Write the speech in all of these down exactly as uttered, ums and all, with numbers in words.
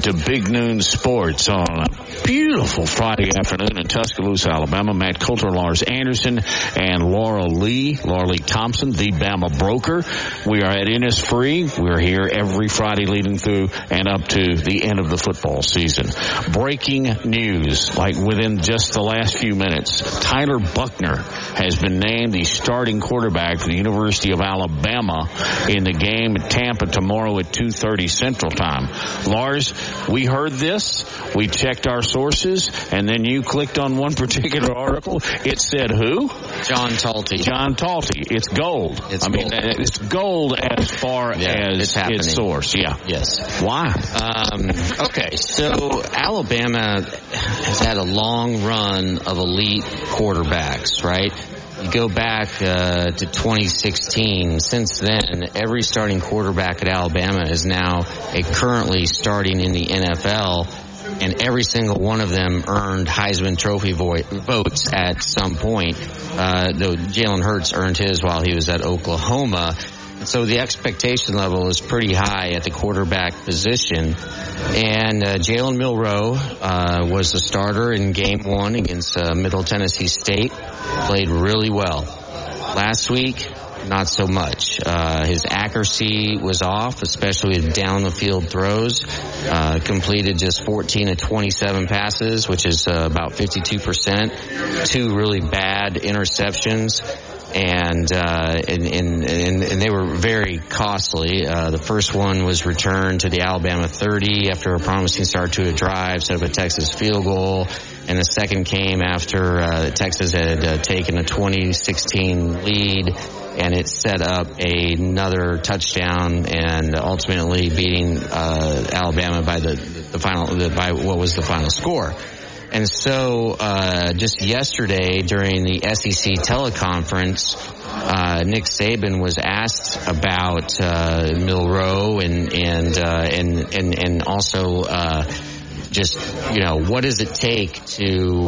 to Big Noon Sports on a beautiful Friday afternoon in Tuscaloosa, Alabama. Matt Coulter, Lars Anderson, and Laura Lee, Laura Lee Thompson, the Bama broker. We are at Innisfree. We're here every Friday leading through and up to the end of the football season. Breaking news, like within just the last few minutes, Tyler Buchner has been named the starting quarterback for the University of Alabama in the game at Tampa tomorrow at two thirty Central Time. Lars, we heard this, we checked our sources, and then you clicked on one particular article. It said who? John Talty. John Talty. It's gold. It's I gold. mean, it's gold as far yeah, as it's, its source. Yeah. Yes. Why? Um, okay, so Alabama has had a long run of elite quarterbacks, right? You go back uh, to twenty sixteen. Since then, every starting quarterback at Alabama is now a currently starting in the N F L, and every single one of them earned Heisman Trophy vo- votes at some point. Uh, though Jalen Hurts earned his while he was at Oklahoma. So the expectation level is pretty high at the quarterback position. And uh, Jalen Milroe uh, was the starter in game one against uh, Middle Tennessee State. Played really well. Last week, not so much. Uh, his accuracy was off, especially with down-the-field throws. Uh, completed just fourteen of twenty-seven passes, which is uh, about fifty-two percent. Two really bad interceptions. And, uh, and, and, and they were very costly. Uh, the first one was returned to the Alabama thirty after a promising start to a drive, set up a Texas field goal. And the second came after, uh, Texas had uh, taken a twenty sixteen lead, and it set up another touchdown and ultimately beating, uh, Alabama by the, the final, the, by what was the final score. And so, uh, just yesterday during the S E C teleconference, uh, Nick Saban was asked about, uh, Milroe and, and, uh, and, and, and also, uh, just, you know, what does it take to,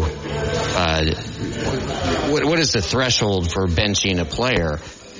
uh, what, what is the threshold for benching a player?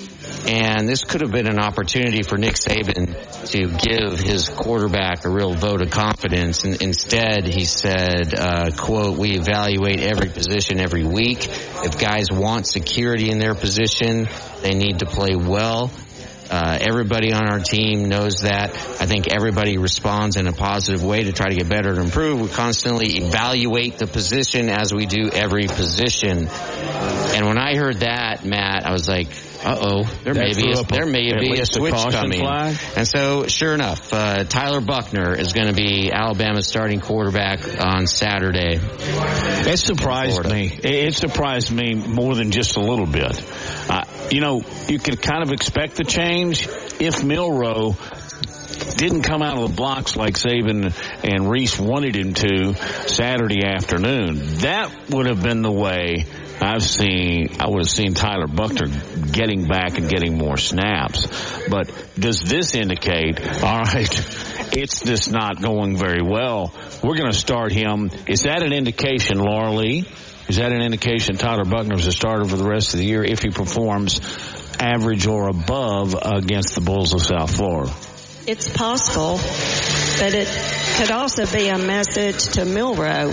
And this could have been an opportunity for Nick Saban to give his quarterback a real vote of confidence. And instead, he said, uh, quote, "We evaluate every position every week. If guys want security in their position, they need to play well. Uh, everybody on our team knows that. I think everybody responds in a positive way to try to get better and improve. We constantly evaluate the position as we do every position." And when I heard that, Matt, I was like, uh-oh, there that may be a, there may be a switch coming. Flag. And so, sure enough, uh, Tyler Buchner is going to be Alabama's starting quarterback on Saturday. It surprised me. It surprised me more than just a little bit. Uh, you know, you could kind of expect the change if Milroe didn't come out of the blocks like Saban and Reese wanted him to Saturday afternoon. That would have been the way I've seen, I would have seen Tyler Buchner getting back and getting more snaps. But does this indicate, all right, it's just not going very well, we're going to start him? Is that an indication, Laura Lee? Is that an indication Tyler Buchner is a starter for the rest of the year if he performs average or above against the Bulls of South Florida? It's possible, but it could also be a message to Milroe.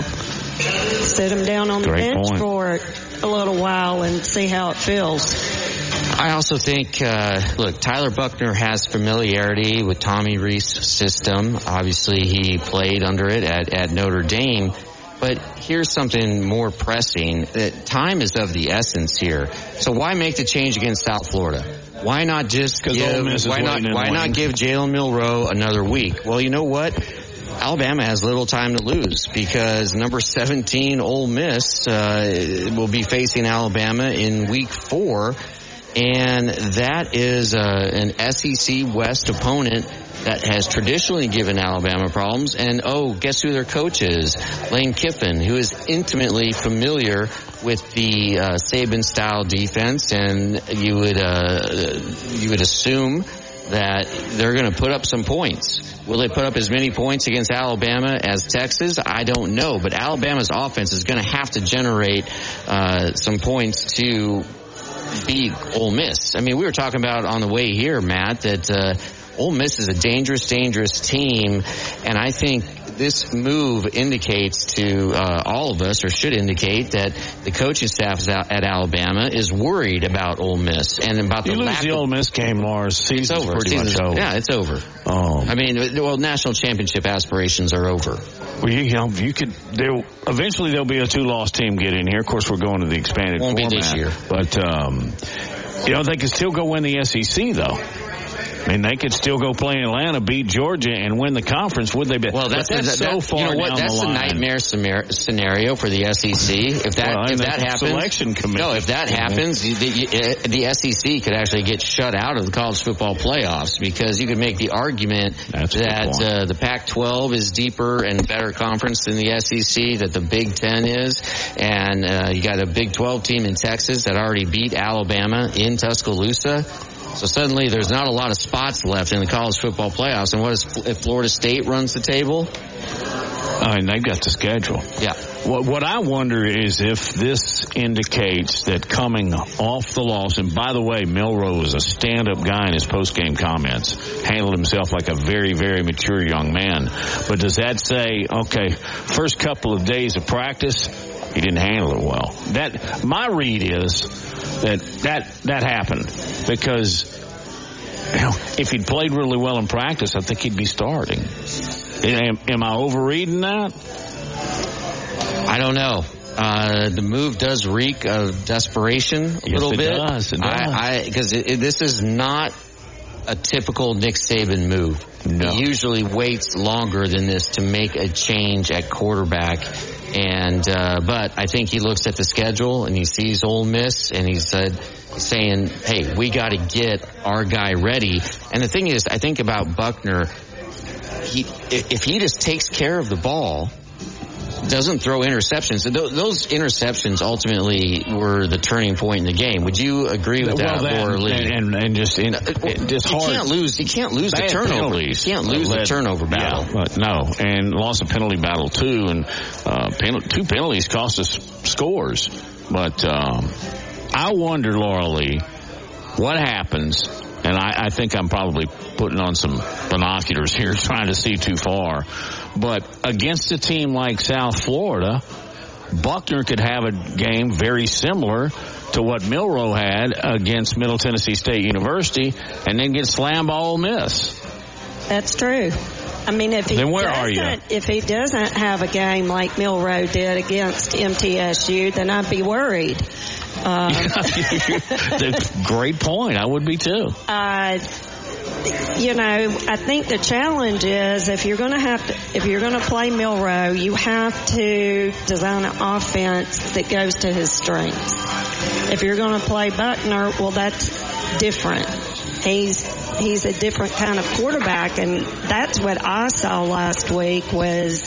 Sit him down on the Great bench point. for a little while and see how it feels. I also think, uh, look, Tyler Buchner has familiarity with Tommy Rees's system. Obviously, he played under it at, at Notre Dame. But here's something more pressing. That time is of the essence here. So why make the change against South Florida? Why not just give, why not, why not give Jalen Milroe another week? Well, you know what? Alabama has little time to lose because number seventeen Ole Miss uh, will be facing Alabama in week four, and that is uh, an S E C West opponent that has traditionally given Alabama problems. And, oh, guess who their coach is? Lane Kiffin, who is intimately familiar with the uh, Saban-style defense, and you would uh, you would assume that they're going to put up some points. Will they put up as many points against Alabama as Texas? I don't know. But Alabama's offense is going to have to generate uh, some points to beat Ole Miss. I mean, we were talking about on the way here, Matt, that uh, Ole Miss is a dangerous, dangerous team. And I think this move indicates to uh, all of us, or should indicate, that the coaching staff at Alabama is worried about Ole Miss and about the you lose lack the of, Ole Miss game, Lars. Season's it's over. pretty Season's, much over. Yeah, it's over. Oh. I mean, well, national championship aspirations are over. Well, you, you know, you could. There eventually there'll be a two-loss team get in here. Of course, we're going to the expanded Won't format. be this year, but um, you know they could still go win the S E C though. I mean, they could still go play in Atlanta, beat Georgia, and win the conference. Would they be? Well, that's, that's that, so far you know what? down That's the the line. nightmare scenario for the S E C. If that well, if that happens, selection committee. No, if that happens, the, the S E C could actually get shut out of the college football playoffs, because you could make the argument that's that uh, the Pac twelve is deeper and better conference than the S E C, that the Big Ten is, and uh, you got a Big twelve team in Texas that already beat Alabama in Tuscaloosa. So suddenly there's not a lot of spots left in the college football playoffs. And what is, if Florida State runs the table? I mean, they've got the schedule. Yeah. What, what I wonder is if this indicates that coming off the loss, and by the way, Milroe was a stand-up guy in his post-game comments, handled himself like a very, very mature young man. But does that say, okay, first couple of days of practice, he didn't handle it well? That my read is that that, that happened because, you know, if he'd played really well in practice, I think he'd be starting. Am, am I overreading that? I don't know. Uh, the move does reek of desperation a yes, little it bit. Does, it does. Because this is not a typical Nick Saban move. No. He usually waits longer than this to make a change at quarterback. And uh, but I think he looks at the schedule and he sees Ole Miss and he said, saying, "Hey, we got to get our guy ready." And the thing is, I think about Buckner. He if he just takes care of the ball, doesn't throw interceptions. Those interceptions ultimately were the turning point in the game. Would you agree with well, that, that Laura Lee? And, and, and just, in, just you hard. can't lose. You can't lose the turnover. Penalties. You can't lose led, the turnover battle. Yeah, but no, and lost a penalty battle too, and uh, penalty, two penalties cost us scores. But um, I wonder, Laura Lee, what happens? And I, I think I'm probably putting on some binoculars here, trying to see too far. But against a team like South Florida, Buckner could have a game very similar to what Milroe had against Middle Tennessee State University, and then get slammed by Ole Miss. That's true. I mean, if he then where are doesn't, you? if he doesn't have a game like Milroe did against M T S U, then I'd be worried. Um, Great point. I would be too. Uh, you know, I think the challenge is if you're going to have to, if you're going to play Milroe, you have to design an offense that goes to his strengths. If you're going to play Buckner, well, that's different. He's he's a different kind of quarterback, and that's what I saw last week was,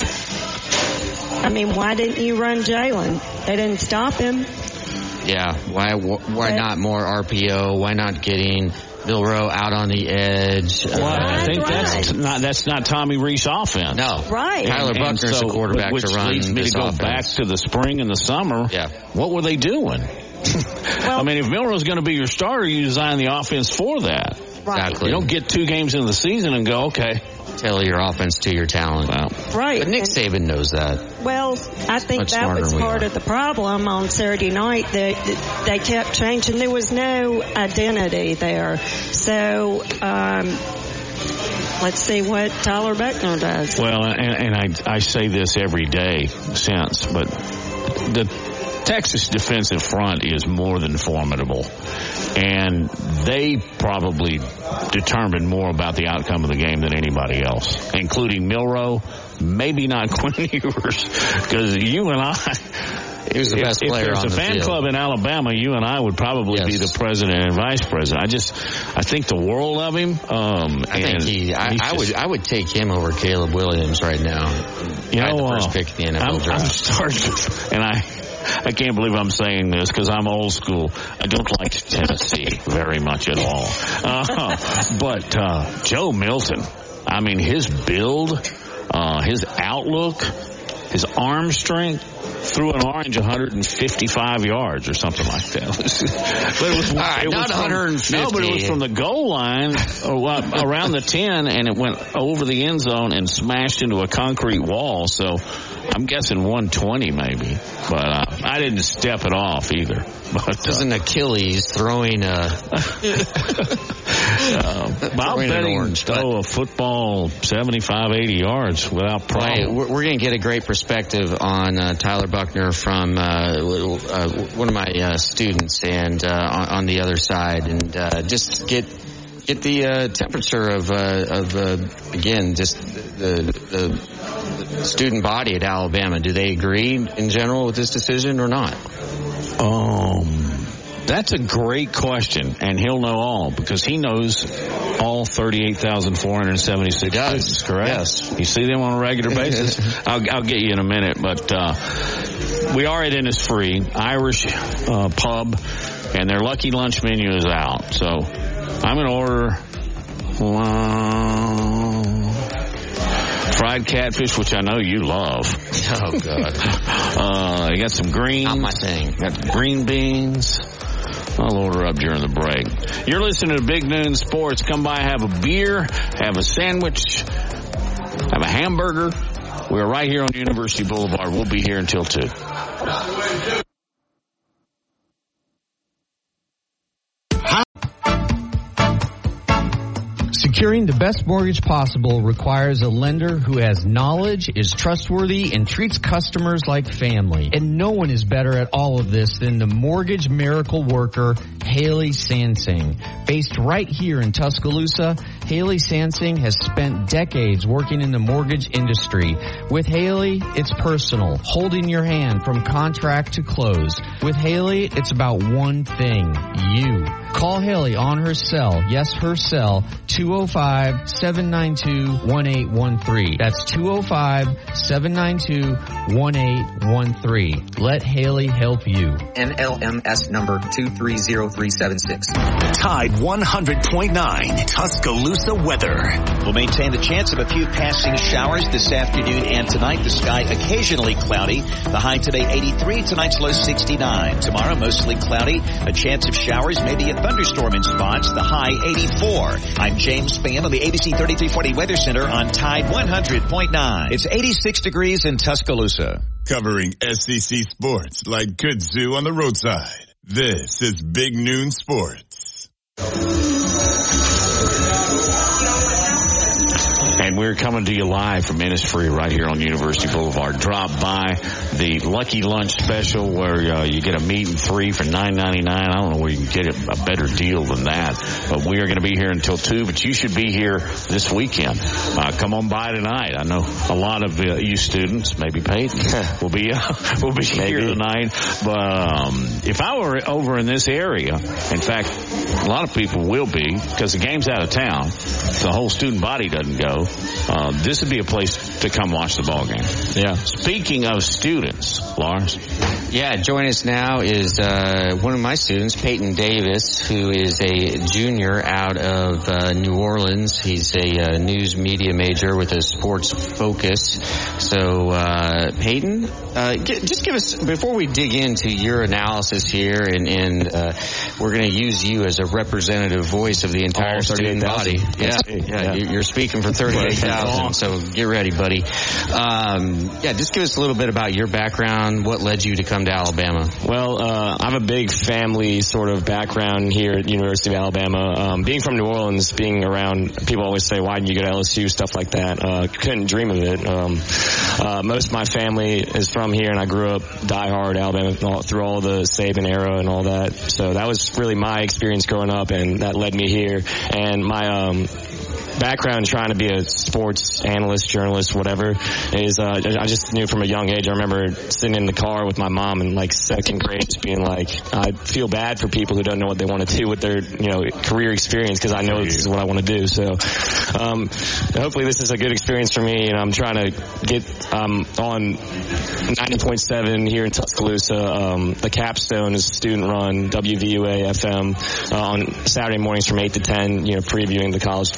I mean, why didn't you run Jalen? They didn't stop him. Yeah, why why not more R P O? Why not getting Milroe out on the edge? Well, uh, I think right. that's not that's not Tommy Rees' offense. No, right. Tyler And, Buckner's and so, the quarterback which to run leads me this to go offense. back to the spring and the summer. Yeah, what were they doing? Well, I mean, if Milroe's going to be your starter, you design the offense for that. right. Exactly. You don't get two games into the season and go, okay. Tailor your offense to your talent. Wow. Right. But Nick And- Saban knows that. Well, I think Much that smarter was than we part are. of the problem on Saturday night. That they kept changing. There was no identity there. So um, let's see what Tyler Buckner does. Well, and, and I, I say this every day since, but the Texas defensive front is more than formidable. And they probably determine more about the outcome of the game than anybody else, including Milroe, maybe not Quinn Ewers, because you and I, He was the if, best if player there's on a the fan field. club in Alabama, you and I would probably Yes. be the president and vice president. I just, I think the world of him. Um, I think and he. I, he's I just- would. I would take him over Caleb Williams right now. You I'd know, the first uh, pick in the N F L I'm, draft. I'm starting, and I, I can't believe I'm saying this because I'm old school. I don't like Tennessee very much at all. Uh, but uh, Joe Milton, I mean, his build, uh, his outlook, his arm strength. threw an orange one hundred fifty-five yards or something like that. but it was, right, it not was one hundred fifty. From, no, but it was from the goal line or around the ten, and it went over the end zone and smashed into a concrete wall. So I'm guessing one twenty maybe. But uh, I didn't step it off either. But, it was uh, an Achilles throwing a... uh, I'll bet he can throw a football seventy-five, eighty yards without problem. Right. We're, we're going to get a great perspective on uh, Tyler Buckner from uh, uh, one of my uh, students and uh, on, on the other side, and uh, just get get the uh, temperature of uh, of uh, again just the, the the student body at Alabama. Do they agree in general with this decision or not? Um. That's a great question, and he'll know all because he knows all thirty-eight thousand four hundred seventy-six students, correct? Yes. You see them on a regular basis? I'll, I'll get you in a minute, but uh, we are at Innisfree, Irish uh, pub, and their Lucky Lunch menu is out. So I'm going to order uh, fried catfish, which I know you love. Oh, God. uh, you got some greens. Not my thing. Got green beans. I'll order up during the break. You're listening to Big Noon Sports. Come by, have a beer, have a sandwich, have a hamburger. We're right here on University Boulevard. We'll be here until two. Securing the best mortgage possible requires a lender who has knowledge, is trustworthy, and treats customers like family. And no one is better at all of this than the mortgage miracle worker, Haley Sansing. Based right here in Tuscaloosa, Haley Sansing has spent decades working in the mortgage industry. With Haley, it's personal, holding your hand from contract to close. With Haley, it's about one thing, you. Call Haley on her cell, yes, her cell, two oh five, seven nine two, one eight one three. That's two oh five, seven nine two, one eight one three. Let Haley help you. N L M S number two three zero three seven six. Tide one hundred point nine Tuscaloosa weather. We'll maintain the chance of a few passing showers this afternoon and tonight. The sky occasionally cloudy. The high today eighty-three, tonight's low sixty-nine. Tomorrow mostly cloudy. A chance of showers, maybe a thunderstorm in spots. The high eighty-four. I'm James Spann on the A B C thirty-three forty Weather Center on Tide one hundred point nine. It's eighty-six degrees in Tuscaloosa. Covering S E C sports like kudzu on the roadside. This is Big Noon Sports. And we're coming to you live from Innisfree right here on University Boulevard. Drop by the Lucky Lunch Special where uh, you get a meat and three for nine ninety-nine. I don't know where you can get a, a better deal than that. But we are going to be here until two. But you should be here this weekend. Uh, come on by tonight. I know a lot of uh, you students, maybe Peyton, will be uh, will be here tonight. But um, if I were over in this area, in fact, a lot of people will be because the game's out of town. The whole student body doesn't go. Uh, this would be a place to come watch the ball game. Yeah. Speaking of students, Lars. Yeah, joining us now is uh, one of my students, Peyton Davis, who is a junior out of uh, New Orleans. He's a uh, news media major with a sports focus. So, uh, Peyton, uh, g- just give us, before we dig into your analysis here, and, and uh, we're going to use you as a representative voice of the entire student body. Yeah, yeah, yeah, you're speaking for thirty-eight thousand, so get ready, buddy. Um, yeah, just give us a little bit about your background, what led you to come to Alabama. Well, uh, I have a big family sort of background here at University of Alabama. Um, being from New Orleans, being around, people always say, why didn't you go to L S U, stuff like that. Uh, couldn't dream of it. Um, uh, most of my family is from here, and I grew up diehard Alabama all, through all the Saban era and all that. So that was really my experience growing up, and that led me here. And my um, background trying to be a sports analyst, journalist, whatever, is uh, I just knew from a young age. I remember sitting in the car with my mom in like second grade, just being like, I feel bad for people who don't know what they want to do with their, you know, career experience, because I know this is what I want to do. So um, hopefully this is a good experience for me, and I'm trying to get um, on ninety point seven here in Tuscaloosa. Um, the Capstone is student run, W V U A F M, uh, on Saturday mornings from eight to ten, you know, previewing the college football day.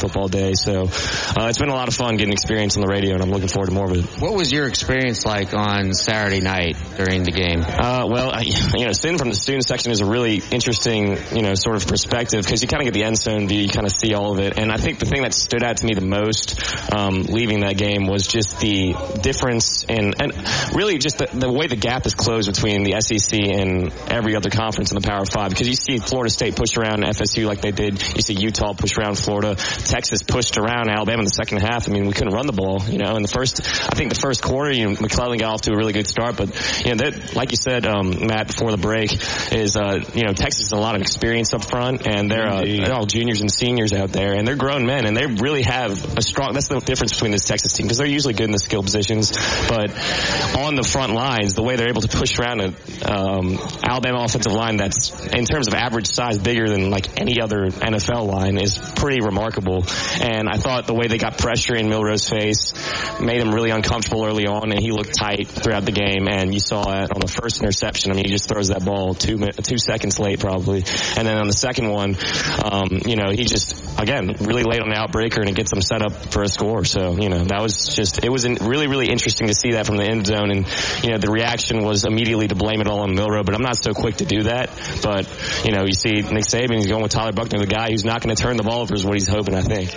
day. So uh, it's been a lot of fun getting experience on the radio, and I'm looking forward to more of it. What was your experience like on Saturday night during the game? Uh, well, I, you know, sitting from the student section is a really interesting, you know, sort of perspective because you kind of get the end zone view, you kind of see all of it. And I think the thing that stood out to me the most um, leaving that game was just the difference in, and really just the, the way the gap is closed between the S E C and every other conference in the Power Five. Because you see Florida State push around F S U like they did. You see Utah push around Florida. Texas pushed around Alabama in the second half. I mean, we couldn't run the ball, you know. In the first, I think the first quarter, you know, McClellan got off to a really good start. But, you know, like you said, um, Matt, before the break, is, uh, you know, Texas has a lot of experience up front, and they're, uh, they're all juniors and seniors out there, and they're grown men, and they really have a strong, that's the difference between this Texas team, because they're usually good in the skill positions, but on the front lines, the way they're able to push around an um, Alabama offensive line that's, in terms of average size, bigger than like any other N F L line is pretty remarkable. And I thought the way they got pressure in Milroe's face made him really uncomfortable early on, and he looked tight throughout the game, and you saw it on the first interception. I mean, he just throws that ball two two seconds late probably, and then on the second one, um, you know, he just, again, really late on the outbreaker, and it gets them set up for a score. So, you know, that was just, it was really, really interesting to see that from the end zone, and, you know, the reaction was immediately to blame it all on Milroe, but I'm not so quick to do that. But, you know, you see Nick Saban, he's going with Tyler Buchner, the guy who's not going to turn the ball over is what he's hoping, I think.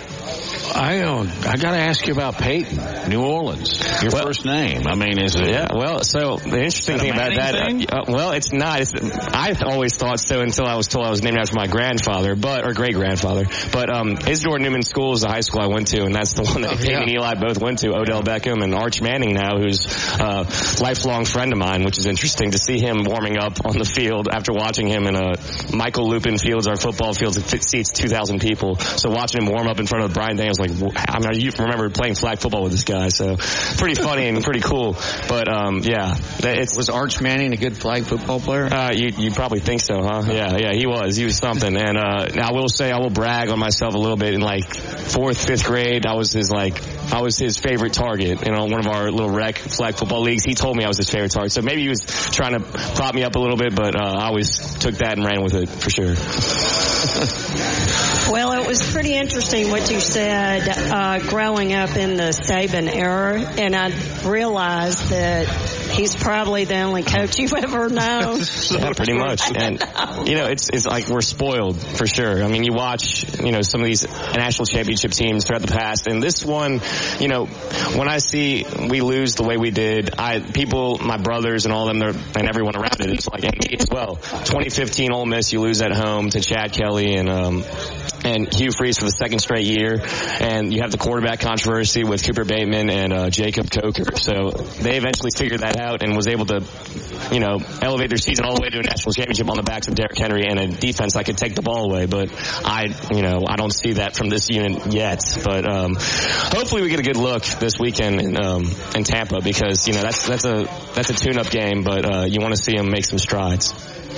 I uh, I got to ask you about Peyton, New Orleans. Your well, first name. I mean, is it? Yeah. Well, so the interesting thing about that, uh, well, it's not. It's, I always thought so until I was told I was named after my grandfather, but or great grandfather. But um, Isidore Newman School is the high school I went to, and that's the one that Peyton yeah. and Eli both went to. Odell Beckham and Arch Manning now, who's a lifelong friend of mine, which is interesting to see him warming up on the field after watching him in a Michael Lupin Fields, our football fields, it seats two thousand people. So watching him warm up in front of Brian Daniels, like, I mean, you remember playing flag football with this guy, so pretty funny and pretty cool. But um, yeah, it's was Arch Manning a good flag football player? Uh, you you probably think so, huh? Yeah, yeah, he was. He was something. And uh, I will say, I will brag on myself a little bit. In like fourth, fifth grade, I was his like I was his favorite target. You know, one of our little rec flag football leagues. He told me I was his favorite target. So maybe he was trying to prop me up a little bit, but uh, I always took that and ran with it for sure. Well, it was pretty interesting what you said uh, growing up in the Saban era, and I realized that he's probably the only coach you've ever known. Yeah, pretty much. And, you know, it's it's like we're spoiled for sure. I mean, you watch, you know, some of these national championship teams throughout the past, and this one, you know, when I see we lose the way we did, I people, my brothers and all of them, and everyone around it, it's like, and me as well. twenty fifteen Ole Miss, you lose at home to Chad Kelly and um and Hugh Freeze for the second straight year, and you have the quarterback controversy with Cooper Bateman and uh, Jacob Coker. So they eventually figured that out and was able to, you know, elevate their season all the way to a national championship on the backs of Derrick Henry and a defense that could take the ball away. But I, you know, I don't see that from this unit yet. But um, hopefully we get a good look this weekend in, um, in Tampa, because you know that's that's a that's a tune-up game, but uh, you want to see them make some strides.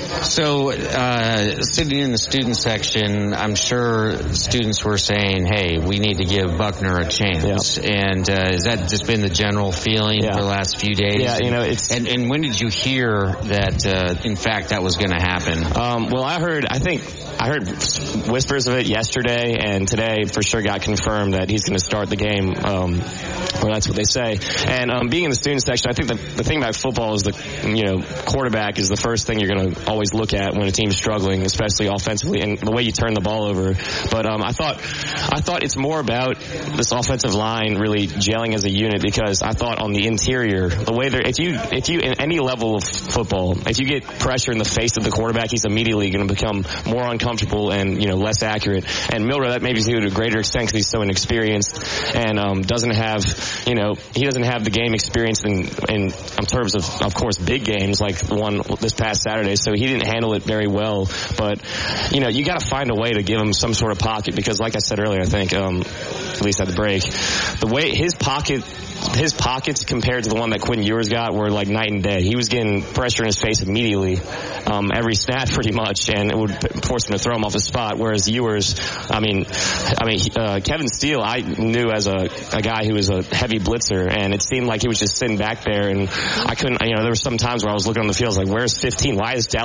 So, uh, sitting in the student section, I'm sure students were saying, hey, we need to give Buchner a chance. Yep. And uh, has that just been the general feeling yeah. for the last few days? Yeah, you know, it's... And, and when did you hear that, uh, in fact, that was going to happen? Um, well, I heard, I think, I heard whispers of it yesterday, and today for sure got confirmed that he's going to start the game. Um, well, that's what they say. And um, being in the student section, I think the, the thing about football is the, you know, quarterback is the first thing you're going to always look at when a team's struggling, especially offensively, and the way you turn the ball over. But um, I thought, I thought it's more about this offensive line really gelling as a unit, because I thought on the interior, the way they're, if you, if you, in any level of football, if you get pressure in the face of the quarterback, he's immediately going to become more uncomfortable and, you know, less accurate. And Milroe, that maybe is to a greater extent because he's so inexperienced and um, doesn't have, you know, he doesn't have the game experience in, in, in terms of, of course, big games like the one this past Saturday. So he didn't handle it very well. But, you know, you got to find a way to give him some sort of pocket, because like I said earlier, I think, um, at least at the break, the way his pocket, his pockets compared to the one that Quinn Ewers got were like night and day. He was getting pressure in his face immediately, um, every snap pretty much, and it would force him to throw him off his spot. Whereas Ewers, I mean, I mean, uh, Kevin Steele, I knew as a, a guy who was a heavy blitzer, and it seemed like he was just sitting back there, and I couldn't, you know, there were some times where I was looking on the field, I was like, where's fifteen? Why is Dallas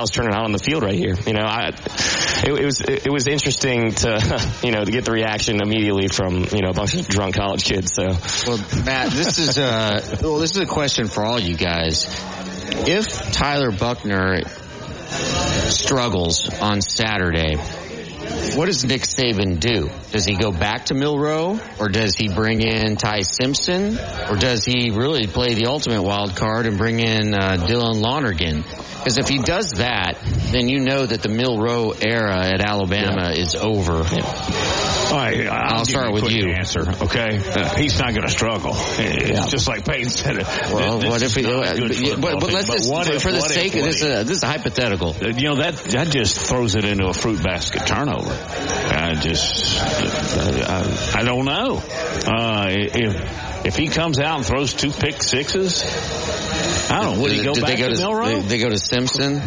Dallas turning out on the field right here. You know, I, it, it was it, it was interesting to you know to get the reaction immediately from you know a bunch of drunk college kids. So, well, Matt, this is a well, this is a question for all you guys. If Tyler Buchner struggles on Saturday, what does Nick Saban do? Does he go back to Milroe, or does he bring in Ty Simpson, or does he really play the ultimate wild card and bring in uh, Dylan Lonergan? Because if he does that, then you know that the Milroe era at Alabama yeah. is over. Yeah. All right, I'll, I'll start with you. Answer, okay? Uh, he's not going to struggle. It's yeah. just like Peyton said. Well, this what if? We, uh, but, but let's just but for, for the sake of this, uh, this is a hypothetical. You know that that just throws it into a fruit basket turnover. I just, I, I don't know. Uh, if if he comes out and throws two pick sixes, I don't know. Would he go did back they go to, to Milroe? They, they go to Simpson.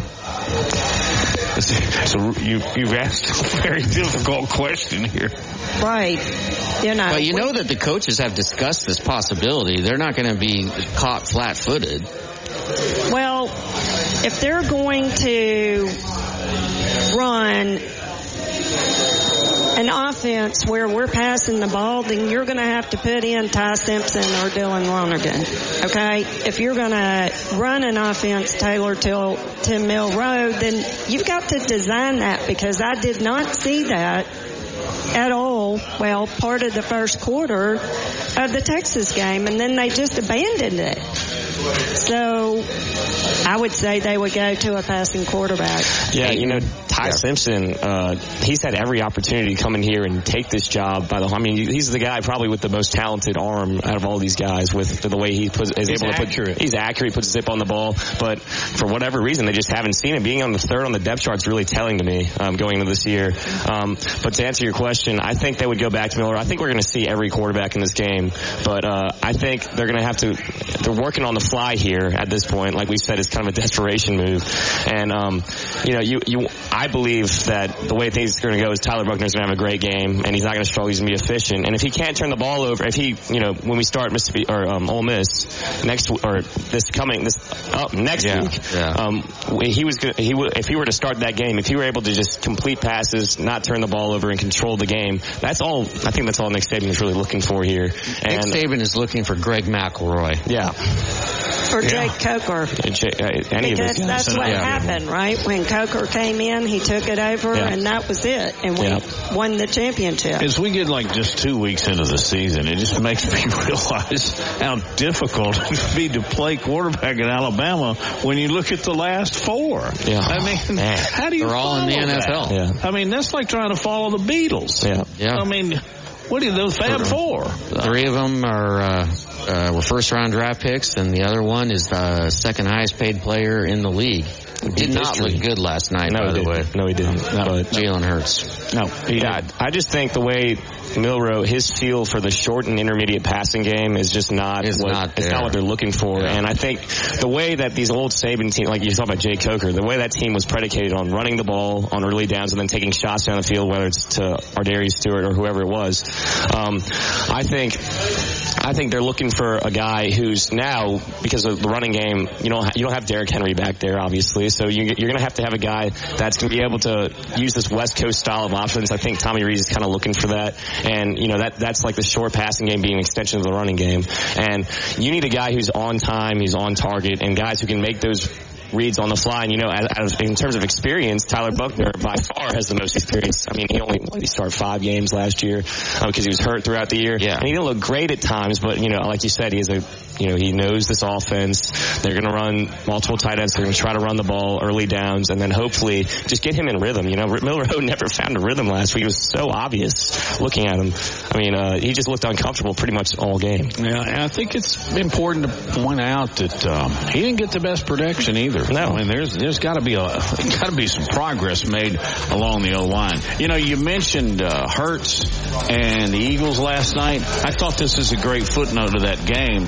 So you, you've asked a very difficult question here. Right. You know, but you know that the coaches have discussed this possibility. They're not going to be caught flat-footed. Well, if they're going to run an offense where we're passing the ball, then you're going to have to put in Ty Simpson or Dylan Lonergan, okay? If you're going to run an offense tailored to, to Milroe, then you've got to design that, because I did not see that at all, well, part of the first quarter of the Texas game, and then they just abandoned it. So I would say they would go to a passing quarterback. Yeah, you know, Ty yeah. Simpson, uh, he's had every opportunity to come in here and take this job. By the, I mean, he's the guy probably with the most talented arm out of all these guys. With the way he puts, is he's able accurate. to put, he's accurate, puts a zip on the ball. But for whatever reason, they just haven't seen it. Being on the third on the depth chart is really telling to me um, going into this year. Um, but to answer your question, I think they would go back to Miller. I think we're going to see every quarterback in this game. But uh, I think they're going to have to. They're working on the fly here at this point. Like we said, it's kind of a desperation move. And um, you know, you you I believe that the way things are going to go is Tyler Buchner's going to have a great game, and he's not going to struggle. He's going to be efficient. And if he can't turn the ball over, if he, you know, when we start Mississippi or um, Ole Miss next or this coming this up oh, next yeah, week, yeah. um, he was gonna, he would if he were to start that game, if he were able to just complete passes, not turn the ball over, and control the game, that's all. I think that's all Nick Saban is really looking for here. And Nick Saban is looking for Greg McElroy. Yeah. Or yeah. Jake Coker. Uh, any because of that's what yeah. happened, right? When Coker came in, he took it over, yeah. and that was it. And we yeah. won the championship. As we get like just two weeks into the season, it just makes me realize how difficult it would be to play quarterback in Alabama when you look at the last four. Yeah. I mean, Man. how do you They're all in the N F L. Yeah. I mean, that's like trying to follow the Beatles. Yeah. Yeah. I mean, what are those Fab Four? Three of them are uh, uh, were first round draft picks, and the other one is the second highest paid player in the league. Did not look good last night, no, by the way. No, he didn't. No, but Jalen Hurts. No, he yeah, didn't. I just think the way Milroe, his feel for the short and intermediate passing game is just not it's what, not, it's not what they're looking for. Yeah. And I think the way that these old Saban teams, like you talk about Jay Coker, the way that team was predicated on running the ball on early downs and then taking shots down the field, whether it's to Ardarius Stewart or whoever it was, um, I think I think they're looking for a guy who's now, because of the running game, you don't ha- you don't have Derrick Henry back there, obviously, so you, you're going to have to have a guy that's going to be able to use this West Coast style of offense. I think Tommy Rees is kind of looking for that, and you know that that's like the short passing game being an extension of the running game, and you need a guy who's on time, who's on target, and guys who can make those reads on the fly. And, you know, as, as, in terms of experience, Tyler Buchner by far has the most experience. I mean, he only he started five games last year because um, he was hurt throughout the year. Yeah. And he didn't look great at times, but, you know, like you said, he is a, you know, he knows this offense. They're going to run multiple tight ends. They're going to try to run the ball early downs and then hopefully just get him in rhythm. You know, Milroe never found a rhythm last week. It was so obvious looking at him. I mean, uh, he just looked uncomfortable pretty much all game. Yeah, and I think it's important to point out that um, he didn't get the best protection either. No. I mean, there's there's got to be a got to be some progress made along the O-line. You know, you mentioned uh, Hurts and the Eagles last night. I thought this is a great footnote of that game.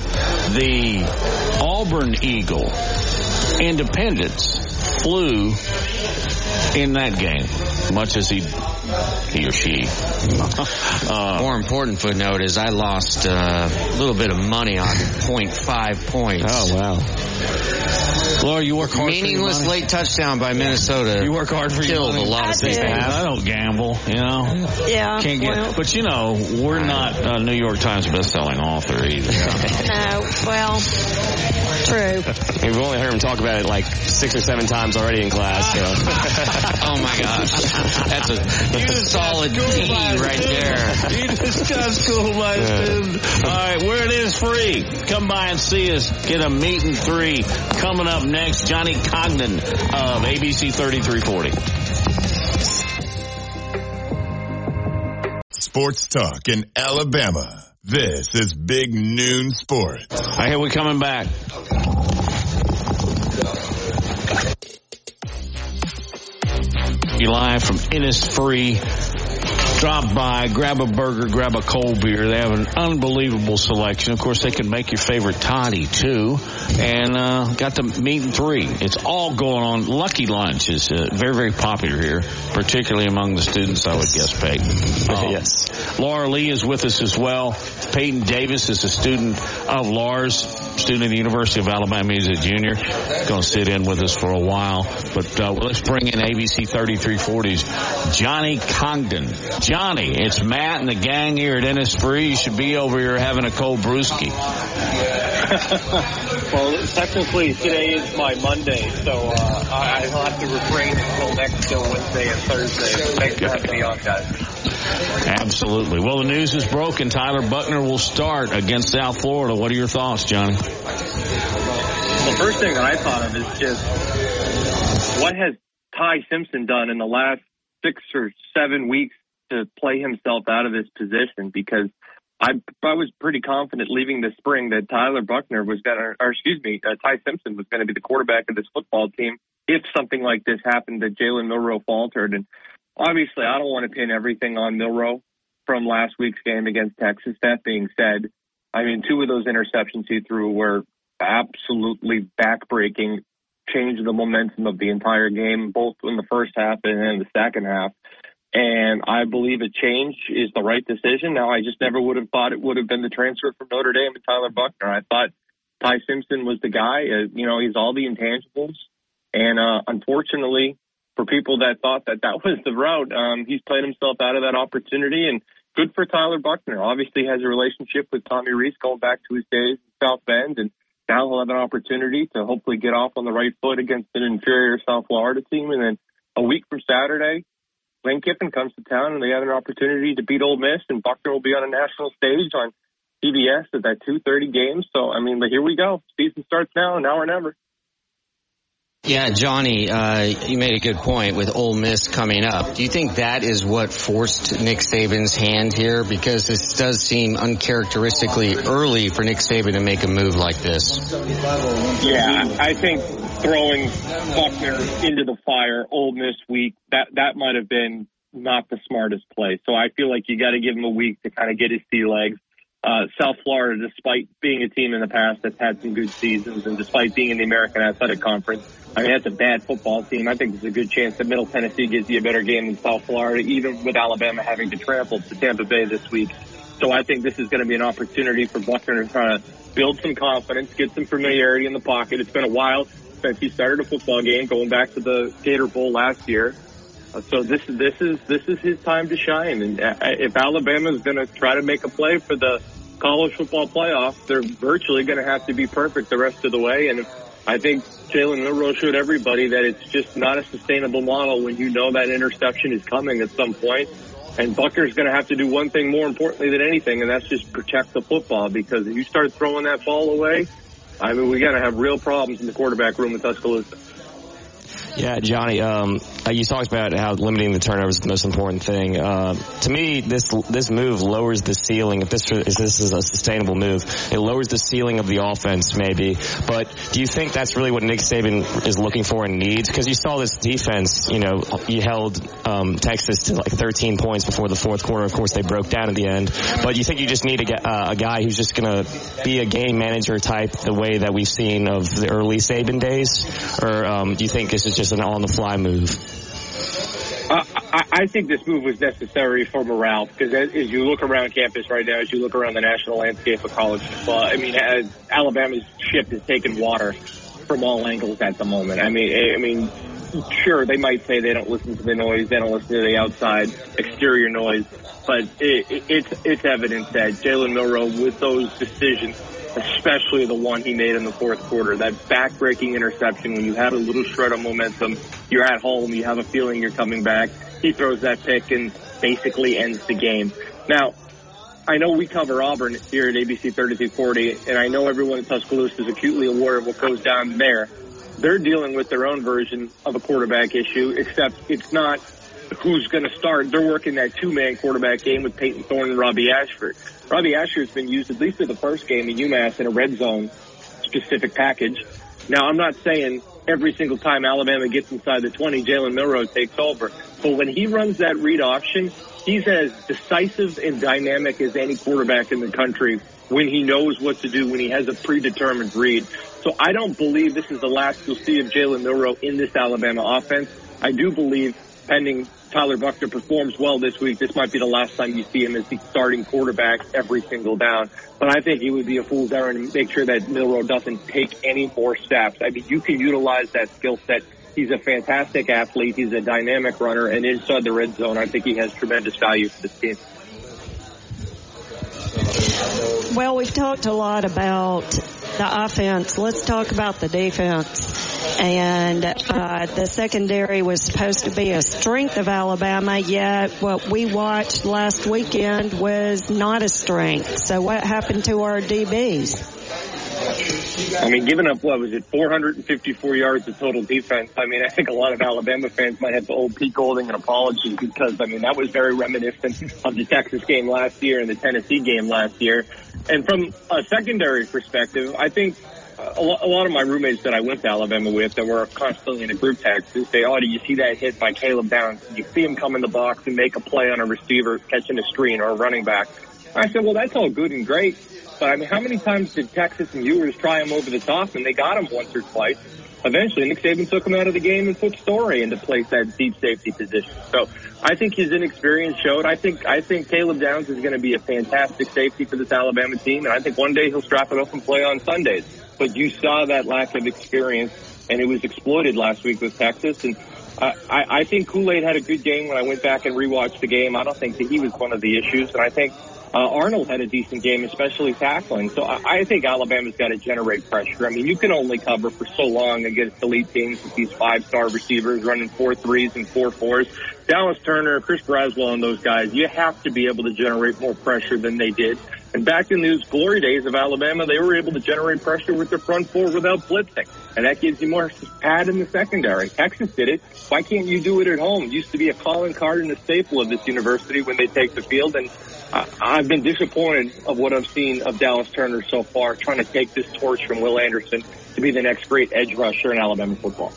The Auburn Eagle, Independence, flew in that game, much as he he or she Uh, More important footnote is I lost uh, a little bit of money on point five points. Oh, wow. Laura, you work hard Meaningless for your money? late touchdown by Minnesota. You work hard for your Killed money? a lot of things. I don't gamble, you know. Yeah. Can't get, well, but, you know, we're not a New York Times bestselling author either. No, well, true. We've only heard him talk about it like six or seven times already in class. So. Oh, my gosh. That's a, that's a solid T right there. You just got schooled by a student. All right, where it is free. Come by and see us. Get a meet and three. Coming up next, Johnny Congdon of A B C thirty-three forty. Sports talk in Alabama. This is Big Noon Sports. All right, here we're coming back. Live from Innisfree. Drop by, grab a burger, grab a cold beer. They have an unbelievable selection. Of course, they can make your favorite toddy, too. And uh got the meat and three. It's all going on. Lucky Lunch is uh, very, very popular here, particularly among the students, I would guess, Peyton. Um, yes. Laura Lee is with us as well. Peyton Davis is a student of Lars, student at the University of Alabama. He's a junior. Going to sit in with us for a while. But uh, let's bring in A B C thirty-three forty's Johnny Congdon. Johnny, it's Matt and the gang here at Innisfree. You should be over here having a cold brewski. Well, technically today is my Monday, so uh, I'll have to refrain until next uh, Wednesday and Thursday. Thanks for having me on, guys. Absolutely. Well, the news is broken. Tyler Buchner will start against South Florida. What are your thoughts, Johnny? The first thing that I thought of is just what has Ty Simpson done in the last six or seven weeks to play himself out of this position? Because I I was pretty confident leaving this spring that Tyler Buchner was going to, or excuse me, uh, Ty Simpson was going to be the quarterback of this football team if something like this happened, that Jalen Milroe faltered. And obviously, I don't want to pin everything on Milroe from last week's game against Texas. That being said, I mean, two of those interceptions he threw were absolutely backbreaking, changed the momentum of the entire game, both in the first half and in the second half. And I believe a change is the right decision. Now, I just never would have thought it would have been the transfer from Notre Dame to Tyler Buchner. I thought Ty Simpson was the guy. Uh, you know, he's all the intangibles. And uh, unfortunately, for people that thought that that was the route, um, he's played himself out of that opportunity. And good for Tyler Buchner. Obviously has a relationship with Tommy Rees going back to his days in South Bend. And now he'll have an opportunity to hopefully get off on the right foot against an inferior South Florida team. And then a week from Saturday, Lane Kiffin comes to town and they have an opportunity to beat Ole Miss, and Buchner will be on a national stage on C B S at that two thirty game. So, I mean, here we go. Season starts now, now or never. Yeah, Johnny, uh, you made a good point with Ole Miss coming up. Do you think that is what forced Nick Saban's hand here? Because this does seem uncharacteristically early for Nick Saban to make a move like this. Yeah, I think throwing Buchner into the fire Ole Miss week, that, that might have been not the smartest play. So I feel like you got to give him a week to kind of get his sea legs. Uh, South Florida, despite being a team in the past that's had some good seasons, and despite being in the American Athletic Conference, I mean, that's a bad football team. I think there's a good chance that Middle Tennessee gives you a better game than South Florida, even with Alabama having to trample to Tampa Bay this week. So I think this is going to be an opportunity for Buchner to try to build some confidence, get some familiarity in the pocket. It's been a while since he started a football game, going back to the Gator Bowl last year. Uh, so this this is this is his time to shine. And uh, if Alabama is going to try to make a play for the college football playoff, they're virtually going to have to be perfect the rest of the way. And I think Jalen Milroe showed everybody that it's just not a sustainable model when you know that interception is coming at some point. And Buchner's going to have to do one thing more importantly than anything, and that's just protect the football, because if you start throwing that ball away, I mean, we're going to have real problems in the quarterback room in Tuscaloosa. Yeah, Johnny, um, you talked about how limiting the turnovers is the most important thing. Uh, to me, this this move lowers the ceiling. If this, if this is a sustainable move, it lowers the ceiling of the offense, maybe. But do you think that's really what Nick Saban is looking for and needs? Because you saw this defense, you know, you held um, Texas to like thirteen points before the fourth quarter. Of course, they broke down at the end. But you think you just need a, uh, a guy who's just going to be a game manager type, the way that we've seen of the early Saban days? Or um, do you think this is just an on-the-fly move? I, I, I think this move was necessary for morale because as, as you look around campus right now, as you look around the national landscape of college football, I mean, as Alabama's ship has taken water from all angles at the moment. I mean, I mean, sure, they might say they don't listen to the noise, they don't listen to the outside exterior noise, but it, it, it's it's evident that Jalen Milroe, with those decisions, especially the one he made in the fourth quarter, that back-breaking interception when you had a little shred of momentum, you're at home, you have a feeling you're coming back, he throws that pick and basically ends the game. Now, I know we cover Auburn here at A B C thirty-two forty, and I know everyone in Tuscaloosa is acutely aware of what goes down there. They're dealing with their own version of a quarterback issue, except it's not who's going to start. They're working that two-man quarterback game with Peyton Thorne and Robbie Ashford. Robbie Ashford's been used, at least for the first game at UMass, in a red zone specific package. Now, I'm not saying every single time Alabama gets inside the twenty, Jalen Milroe takes over. But when he runs that read option, he's as decisive and dynamic as any quarterback in the country when he knows what to do, when he has a predetermined read. So I don't believe this is the last you'll see of Jalen Milroe in this Alabama offense. I do believe, pending Tyler Buchner performs well this week, this might be the last time you see him as the starting quarterback every single down. But I think it would be a fool's errand to make sure that Milroe doesn't take any more steps. I mean, you can utilize that skill set. He's a fantastic athlete. He's a dynamic runner. And inside the red zone, I think he has tremendous value for this team. Well, we've talked a lot about the offense. Let's talk about the defense. And uh, the secondary was supposed to be a strength of Alabama, yet what we watched last weekend was not a strength. So what happened to our D Bs? I mean, giving up, what was it, four hundred fifty-four yards of total defense. I mean, I think a lot of Alabama fans might have to owe Pete Golding an apology because, I mean, that was very reminiscent of the Texas game last year and the Tennessee game last year. And from a secondary perspective, I think a lot of my roommates that I went to Alabama with that were constantly in a group text say, oh, do you see that hit by Caleb Downs? You see him come in the box and make a play on a receiver, catching a screen or a running back. I said, well, that's all good and great. But, I mean, how many times did Texas and Ewers try him over the top, and they got him once or twice? Eventually, Nick Saban took him out of the game and put Story into place that deep safety position. So I think his inexperience showed. I think I think Caleb Downs is going to be a fantastic safety for this Alabama team, and I think one day he'll strap it up and play on Sundays. But you saw that lack of experience, and it was exploited last week with Texas. And I, I, I think Kool-Aid had a good game when I went back and rewatched the game. I don't think that he was one of the issues, and I think Uh, Arnold had a decent game, especially tackling. So I, I think Alabama's got to generate pressure. I mean, you can only cover for so long against elite teams with these five-star receivers running four threes and four fours. Dallas Turner, Chris Braswell, and those guys, you have to be able to generate more pressure than they did. And back in those glory days of Alabama, they were able to generate pressure with their front four without blitzing. And that gives you more pad in the secondary. Texas did it. Why can't you do it at home? It used to be a calling card and a staple of this university when they take the field. And I've been disappointed of what I've seen of Dallas Turner so far, trying to take this torch from Will Anderson to be the next great edge rusher in Alabama football.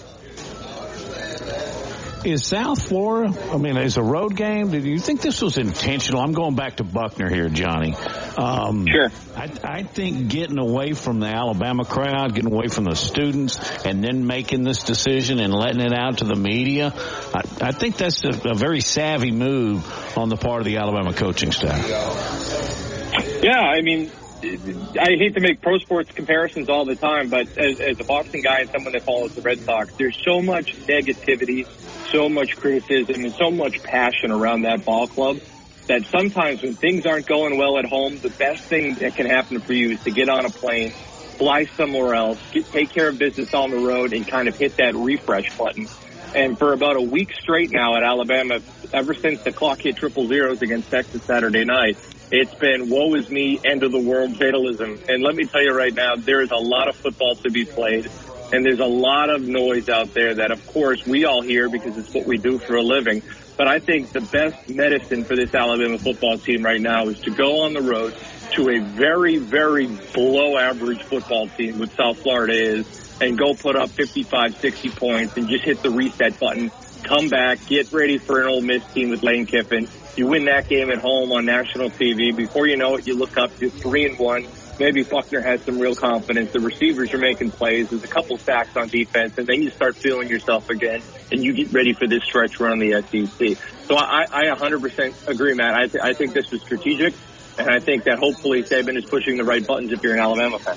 Is South Florida, I mean, is a road game? Do you think this was intentional? I'm going back to Buchner here, Johnny. Um, sure. I, I think getting away from the Alabama crowd, getting away from the students, and then making this decision and letting it out to the media, I, I think that's a, a very savvy move on the part of the Alabama coaching staff. Yeah, I mean, I hate to make pro sports comparisons all the time, but as, as a boxing guy and someone that follows the Red Sox, there's so much negativity, so much criticism, and so much passion around that ball club that sometimes when things aren't going well at home, the best thing that can happen for you is to get on a plane, fly somewhere else, get, take care of business on the road, and kind of hit that refresh button. And for about a week straight now at Alabama, ever since the clock hit triple zeros against Texas Saturday night, it's been woe is me, end of the world fatalism. And let me tell you right now, there is a lot of football to be played. And there's a lot of noise out there that, of course, we all hear because it's what we do for a living. But I think the best medicine for this Alabama football team right now is to go on the road to a very, very below-average football team, what South Florida is, and go put up fifty-five, sixty points and just hit the reset button, come back, get ready for an Ole Miss team with Lane Kiffin. You win that game at home on national T V. Before you know it, you look up to three and one. maybe Buckner has some real confidence. The receivers are making plays. There's a couple sacks on defense, and then you start feeling yourself again, and you get ready for this stretch run in the S E C. So I, I one hundred percent agree, Matt. I, th- I think this was strategic, and I think that hopefully Saban is pushing the right buttons if you're an Alabama fan.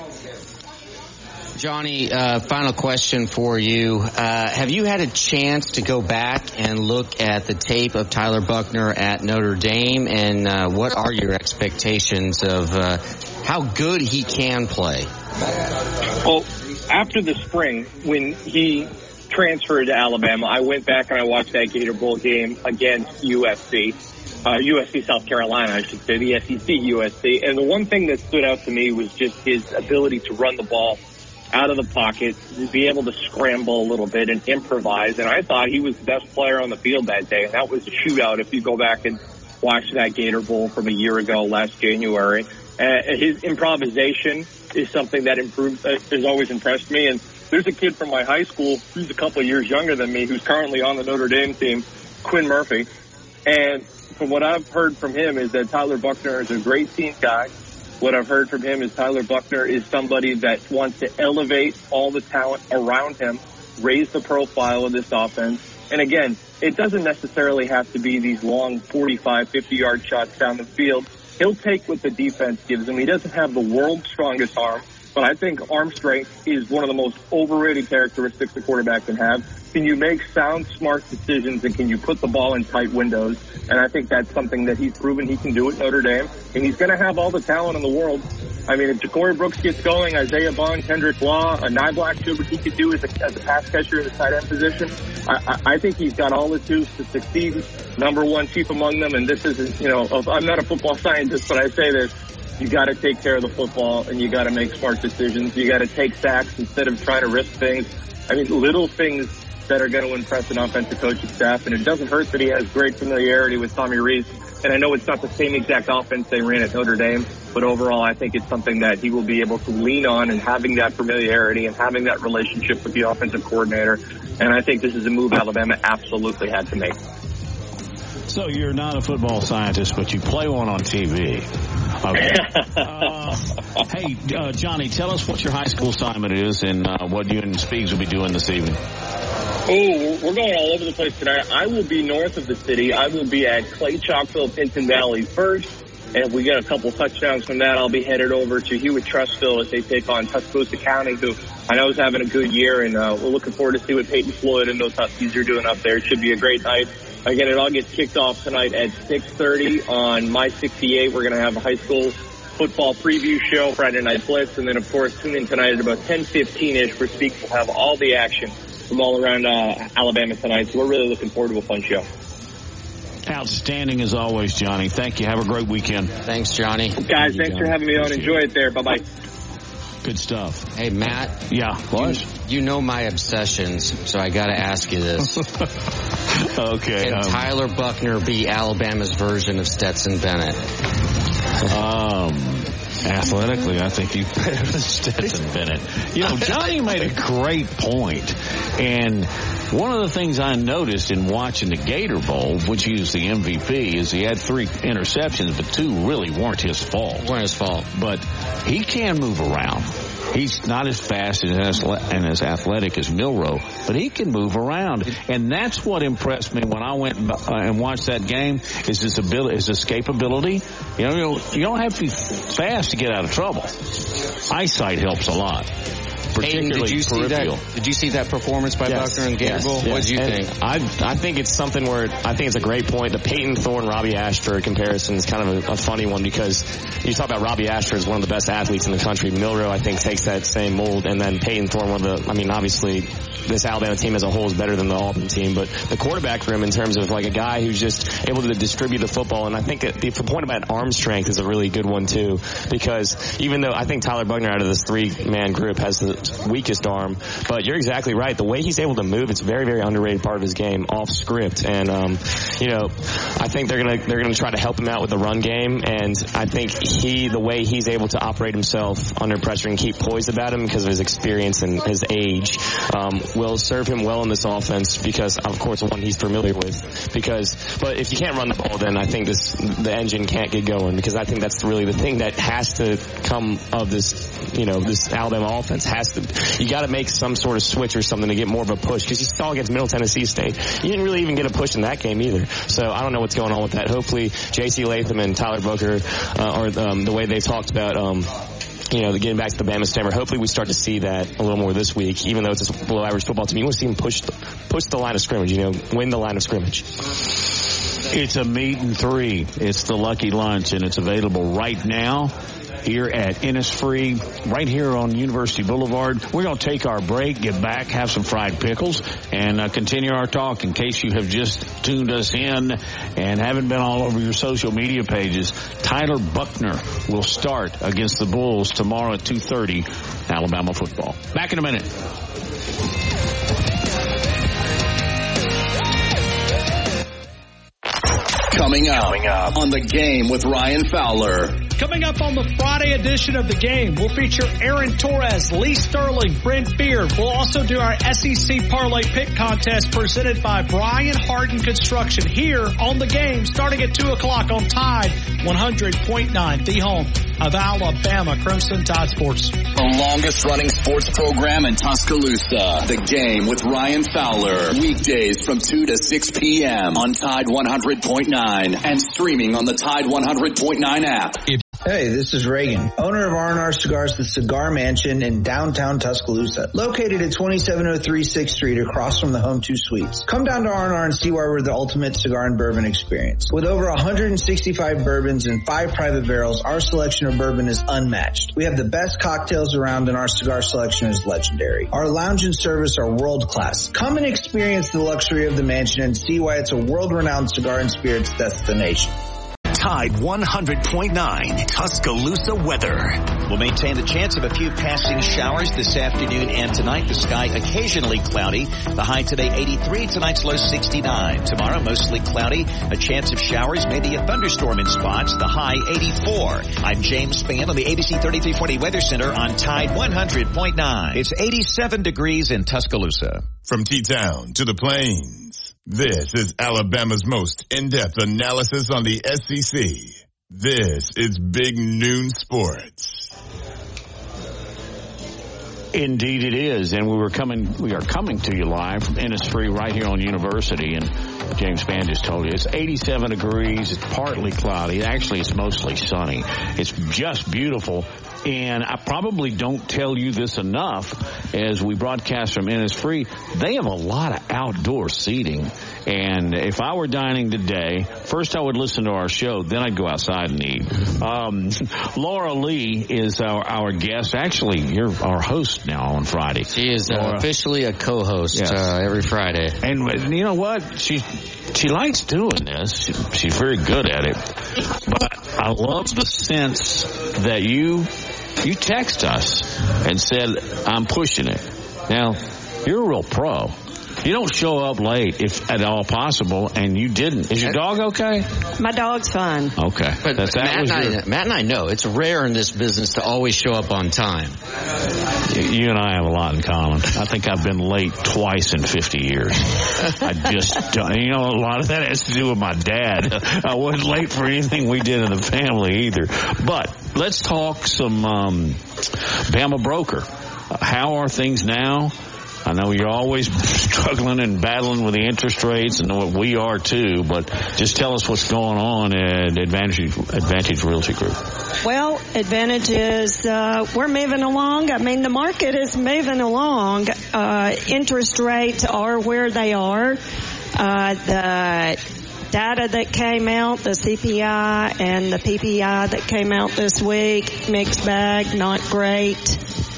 Johnny, uh, final question for you. Uh, have you had a chance to go back and look at the tape of Tyler Buchner at Notre Dame, and uh, what are your expectations of uh, how good he can play? Well, after the spring, when he transferred to Alabama, I went back and I watched that Gator Bowl game against U S C. Uh, U S C South Carolina, I should say, the S E C U S C. And the one thing that stood out to me was just his ability to run the ball out of the pocket, to be able to scramble a little bit and improvise. And I thought he was the best player on the field that day. And that was a shootout if you go back and watch that Gator Bowl from a year ago, last January. Uh, his improvisation is something that improved, uh, has always impressed me. And there's a kid from my high school who's a couple of years younger than me who's currently on the Notre Dame team, Quinn Murphy. And from what I've heard from him is that Tyler Buchner is a great team guy. What I've heard from him is Tyler Buchner is somebody that wants to elevate all the talent around him, raise the profile of this offense. And again, it doesn't necessarily have to be these long forty-five, fifty-yard shots down the field. He'll take what the defense gives him. He doesn't have the world's strongest arm, but I think arm strength is one of the most overrated characteristics a quarterback can have. Can you make sound, smart decisions, and can you put the ball in tight windows? And I think that's something that he's proven he can do at Notre Dame. And he's going to have all the talent in the world. I mean, if Ja'Cory Brooks gets going, Isaiah Bond, Kendrick Law, a Niblack showed what he could do as a, as a pass catcher in the tight end position. I, I, I think he's got all the tools to succeed. Number one, chief among them. And this isn't, you know, I'm not a football scientist, but I say this. You got to take care of the football, and you got to make smart decisions. You got to take sacks instead of trying to risk things. I mean, little things that are going to impress an offensive coaching staff, and it doesn't hurt that he has great familiarity with Tommy Rees. And I know it's not the same exact offense they ran at Notre Dame, but overall I think it's something that he will be able to lean on, and having that familiarity and having that relationship with the offensive coordinator. And I think this is a move Alabama absolutely had to make. So you're not a football scientist, but you play one on T V. Okay. uh, hey, uh, Johnny, tell us what your high school assignment is and uh, what you and Speegs will be doing this evening. Oh, we're going all over the place tonight. I will be north of the city. I will be at Clay Chalkville, Pinton Valley first. And if we get a couple touchdowns from that, I'll be headed over to Hewitt-Trussville as they take on Tuscaloosa County, who I know is having a good year. And uh, we're looking forward to see what Peyton Floyd and those Huskies are doing up there. It should be a great night. Again, it all gets kicked off tonight at six thirty on My sixty-eight. We're going to have a high school football preview show, Friday Night Blitz. And then, of course, tune in tonight at about ten fifteen-ish where Speaks will have all the action from all around uh, Alabama tonight. So we're really looking forward to a fun show. Outstanding as always, Johnny. Thank you. Have a great weekend. Thanks, Johnny. Guys, thanks Johnny. for having me on. Enjoy it there. Bye-bye. Good stuff. Hey, Matt. Yeah, what? You, you know my obsessions, so I got to ask you this. Okay. Can um, Tyler Buchner be Alabama's version of Stetson Bennett? Um, athletically, I think he's better than Stetson Bennett. You know, Johnny made a great point, and one of the things I noticed in watching the Gator Bowl, which he was the M V P, is he had three interceptions, but two really weren't his fault. Weren't his fault. But he can move around. He's not as fast and as athletic as Milroe, but he can move around. And that's what impressed me when I went and watched that game, is his ability, his escapability. You know, you don't have to be fast to get out of trouble. Eyesight helps a lot. Hayden, did you see that? Did you see that performance by yes, Buchner in Gator Bowl? Yes, yes. What did you and think? I I think it's something where I think it's a great point. The Peyton Thorne Robbie Ashford comparison is kind of a, a funny one, because you talk about Robbie Ashford as one of the best athletes in the country. Milroe, I think, takes that same mold, and then Peyton Thorne, one of the. I mean, obviously, this Alabama team as a whole is better than the Auburn team, but the quarterback room in terms of like a guy who's just able to distribute the football, and I think it, the point about arm strength is a really good one too, because even though I think Tyler Buchner out of this three-man group has the weakest arm. But you're exactly right. The way he's able to move, it's a very, very underrated part of his game, off script. And, um, you know, I think they're going to they're gonna try to help him out with the run game. And I think he, the way he's able to operate himself under pressure and keep poised about him because of his experience and his age, um, will serve him well in this offense because, of course, one he's familiar with. Because, but if you can't run the ball, then I think this the engine can't get going, because I think that's really the thing that has to come of this, you know, this Alabama offense. Has to, you got to make some sort of switch or something to get more of a push, because you saw against Middle Tennessee State, you didn't really even get a push in that game either. So I don't know what's going on with that. Hopefully, J C Latham and Tyler Booker, uh, or um, the way they talked about, um, you know, getting back to the Bama Stammer, hopefully we start to see that a little more this week, even though it's a below average football team. You want to see them push the, push the line of scrimmage, you know, win the line of scrimmage. It's a meat and three. It's the Lucky Lunch, and it's available right now here at Innisfree, right here on University Boulevard. We're going to take our break, get back, have some fried pickles, and uh, continue our talk. In case you have just tuned us in and haven't been all over your social media pages, Tyler Buckner will start against the Bulls tomorrow at two thirty, Alabama football. Back in a minute. Coming up, Coming up on The Game with Ryan Fowler. Coming up on the Friday edition of The Game, we'll feature Aaron Torres, Lee Sterling, Brent Beard. We'll also do our S E C Parlay Pick Contest presented by Brian Harden Construction here on The Game, starting at two o'clock on Tide one hundred point nine, the home of Alabama Crimson Tide Sports. The longest running sports program in Tuscaloosa. The Game with Ryan Fowler. Weekdays from two to six p.m. on Tide one hundred point nine and streaming on the Tide one hundred point nine app. Hey, this is Reagan, owner of R and R Cigars, the Cigar Mansion in downtown Tuscaloosa, located at twenty-seven oh three sixth Street across from the Home two Suites. Come down to R and R and see why we're the ultimate cigar and bourbon experience. With over one hundred sixty-five bourbons and five private barrels, our selection of bourbon is unmatched. We have the best cocktails around, and our cigar selection is legendary. Our lounge and service are world class. Come and experience the luxury of the mansion and see why it's a world-renowned cigar and spirits destination. Tide one hundred point nine Tuscaloosa weather. We'll maintain the chance of a few passing showers this afternoon and tonight. The sky occasionally cloudy. The high today eighty-three, tonight's low sixty-nine. Tomorrow mostly cloudy. A chance of showers, maybe a thunderstorm in spots. The high eighty-four. I'm James Spann on the A B C thirty-three forty Weather Center on Tide one hundred point nine. It's eighty-seven degrees in Tuscaloosa. From T-Town to the Plains, this is Alabama's most in-depth analysis on the S E C. This is Big Noon Sports. Indeed it is, and we were coming. We are coming to you live from Innisfree right here on University, and James Spann just told you it's eighty-seven degrees. It's partly cloudy. Actually, it's mostly sunny. It's just beautiful. And I probably don't tell you this enough as we broadcast from Innisfree. They have a lot of outdoor seating. And if I were dining today, first I would listen to our show, then I'd go outside and eat. Um, Laura Lee is our, our guest. Actually, you're our host now on Friday. She is uh, officially a co-host yes. uh, every Friday. And you know what? She she likes doing this. She, she's very good at it. But I love the sense that you... You text us and said, I'm pushing it. Now, you're a real pro. You don't show up late if at all possible, and you didn't. Is your dog okay? My dog's fine. Okay. But That's, Matt, that was and your... I, Matt and I know it's rare in this business to always show up on time. You and I have a lot in common. I think I've been late twice in fifty years. I just don't. You know, a lot of that has to do with my dad. I wasn't late for anything we did in the family either. But let's talk some um, Bama Broker. How are things now? I know you're always struggling and battling with the interest rates, and we are too, but just tell us what's going on at Advantage, Advantage Realty Group. Well, Advantage is, uh, we're moving along. I mean, the market is moving along. Uh, interest rates are where they are. Uh, the data that came out, the C P I and the P P I that came out this week, mixed bag, not great.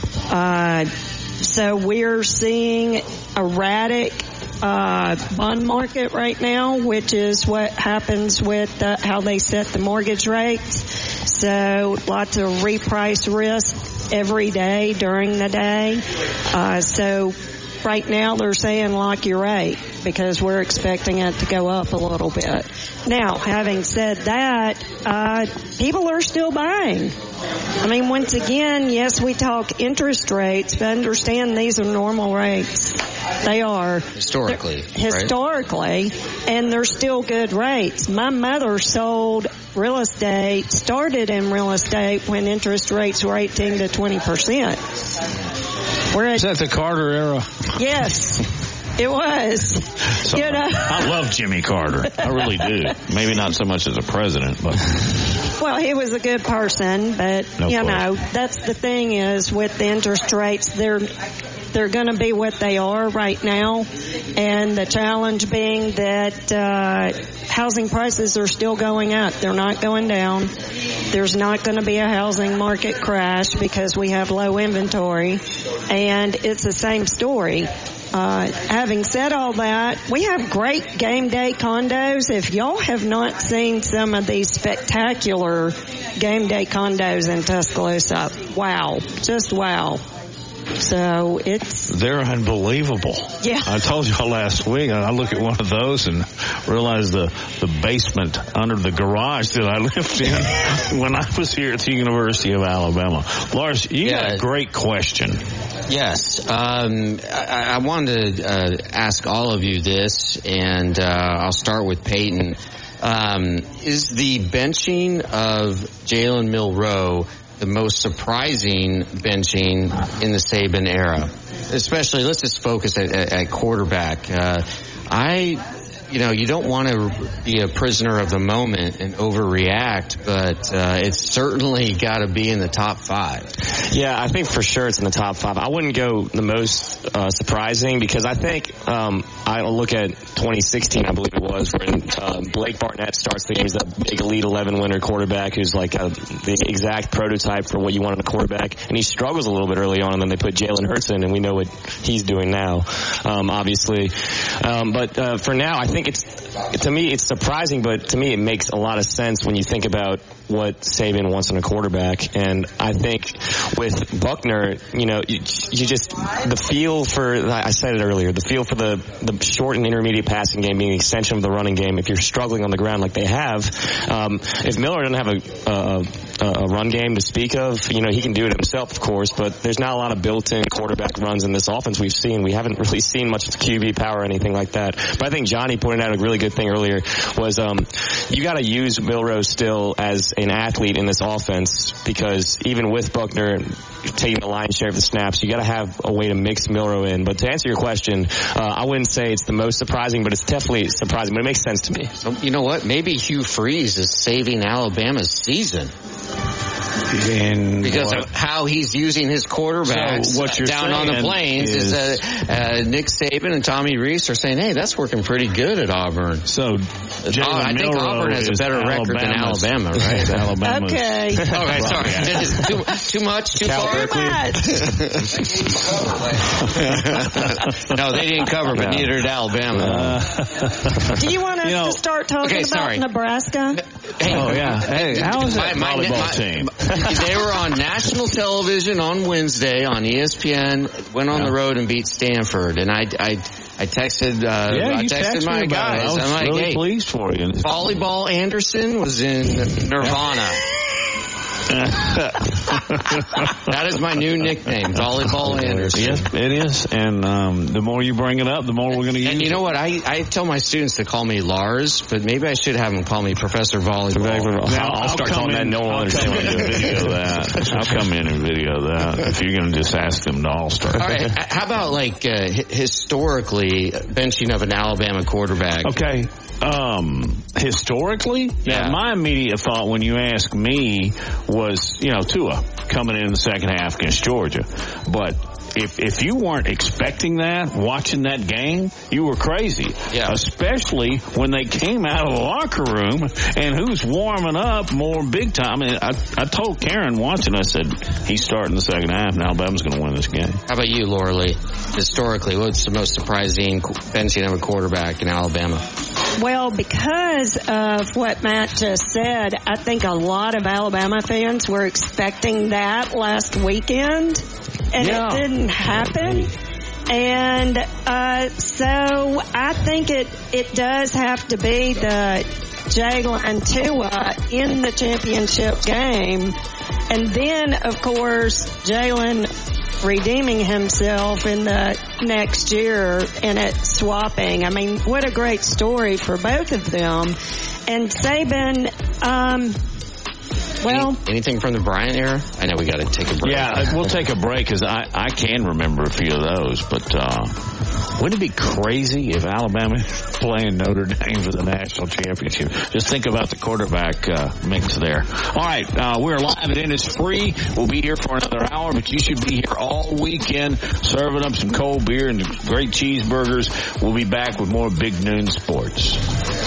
Uh, So we're seeing erratic uh, bond market right now, which is what happens with uh, how they set the mortgage rates. So lots of reprice risk every day during the day. Uh, so right now they're saying lock your rate because we're expecting it to go up a little bit. Now, having said that, uh, people are still buying. I mean, once again, yes, we talk interest rates, but understand these are normal rates. They are. Historically. Historically, right? And they're still good rates. My mother sold real estate, started in real estate when interest rates were eighteen to twenty percent. We're at, Is that the Carter era? Yes. It was. So, you know. I love Jimmy Carter. I really do. Maybe not so much as a president, but. Well, he was a good person, but, no you question. know, that's the thing is with the interest rates, they're, they're going to be what they are right now. And the challenge being that, uh, housing prices are still going up. They're not going down. There's not going to be a housing market crash because we have low inventory. And it's the same story. Uh, having said all that, we have great game day condos. If y'all have not seen some of these spectacular game day condos in Tuscaloosa, wow, just wow. So it's... They're unbelievable. Yeah. I told y'all last week, I look at one of those and realize the, the basement under the garage that I lived in when I was here at the University of Alabama. Lars, you yeah. got a great question. Yes. Um, I, I wanted to uh, ask all of you this, and uh, I'll start with Peyton. Um, is the benching of Jalen Milroe the most surprising benching in the Saban era? Especially, let's just focus at, at, at quarterback. Uh, I... You know, you don't want to be a prisoner of the moment and overreact, but uh, it's certainly got to be in the top five. Yeah, I think for sure it's in the top five. I wouldn't go the most uh, surprising because I think um, I look at twenty sixteen, I believe it was, when uh, Blake Barnett starts the game. He's that big Elite eleven winner quarterback who's like a, the exact prototype for what you want in a quarterback. And he struggles a little bit early on, and then they put Jalen Hurts in, and we know what he's doing now, um, obviously. Um, but uh, for now, I think I think it's, to me, it's surprising, but to me, it makes a lot of sense when you think about what Saban wants in a quarterback. And I think with Buckner, you know, you, you just, the feel for, I said it earlier, the feel for the, the short and intermediate passing game being an extension of the running game, if you're struggling on the ground like they have, um, if Miller doesn't have a, a, a run game to speak of, you know, he can do it himself, of course, but there's not a lot of built-in quarterback runs in this offense we've seen. We haven't really seen much Q B power or anything like that. But I think Johnny pointed out a really good thing earlier was um, you got to use Milroe still as an athlete in this offense, because even with Buckner taking the lion's share of the snaps, you got to have a way to mix Milroe in. But to answer your question, uh, I wouldn't say it's the most surprising, but it's definitely surprising. But it makes sense to me. So, you know what? Maybe Hugh Freeze is saving Alabama's season. In because what? of how he's using his quarterbacks so what you're down on the plains is, is uh, uh, Nick Saban and Tommy Rees are saying, hey, that's working pretty good at Auburn. So oh, I think Milroe Auburn has a better record than Alabama, right? Alabama's okay. All right, sorry. too, too much, too Cal far? Too much. No, they didn't cover, but no. neither did Alabama. Uh, Do you want us you know, to start talking okay, about sorry. Nebraska? Hey, oh, yeah. Hey, how is that my, volleyball my, team? They were on national television on Wednesday on E S P N, went on yeah. the road and beat Stanford. And I, I, I texted, uh, yeah, I you texted texted my me about guys. it. I was I'm like, really hey, pleased for you. Volleyball Anderson was in Nirvana. That is my new nickname, Volleyball Anderson. Yes, it is. And um, the more you bring it up, the more we're going to use it. And you know what? I, I tell my students to call me Lars, but maybe I should have them call me Professor Volleyball. Now, I'll, I'll start calling that. No one I'll come in and video that. I'll come in and video that. If you're going to just ask them to all start. All right. How about, like, uh, historically, benching of an Alabama quarterback? Okay. Um, historically, yeah. my immediate thought when you ask me was, you know, Tua coming in the second half against Georgia. But if if you weren't expecting that, watching that game, you were crazy. Yeah. Especially when they came out of the locker room and who's warming up more big time. And I, I told Karen watching, I said, he's starting the second half and Alabama's going to win this game. How about you, Laura Lee? Historically, what's the most surprising benching of a quarterback in Alabama? Well, because of what Matt just said, I think a lot of Alabama fans were expecting that last weekend, and yeah. it didn't happen. And uh, so I think it, it does have to be the Jalen Tua in the championship game. And then, of course, Jalen redeeming himself in the next year and it swapping. I mean, what a great story for both of them. And Saban, um, well, Any, anything from the Bryant era? I know we got to take a break. Yeah, we'll take a break because I, I can remember a few of those. But uh, wouldn't it be crazy if Alabama is playing Notre Dame for the national championship? Just think about the quarterback uh, mix there. All right, uh, we're live at Innisfree. We'll be here for another hour, but you should be here all weekend serving up some cold beer and great cheeseburgers. We'll be back with more Big Noon Sports.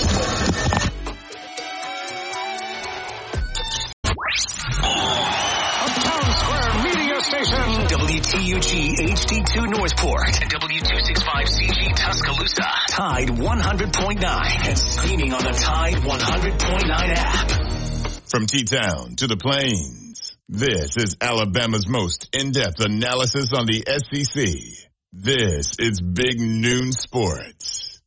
W T U G H D two Northport and W two sixty-five C G Tuscaloosa. Tide one hundred point nine and streaming on the Tide one hundred point nine app. From T-Town to the Plains, this is Alabama's most in-depth analysis on the S E C. This is Big Noon Sports.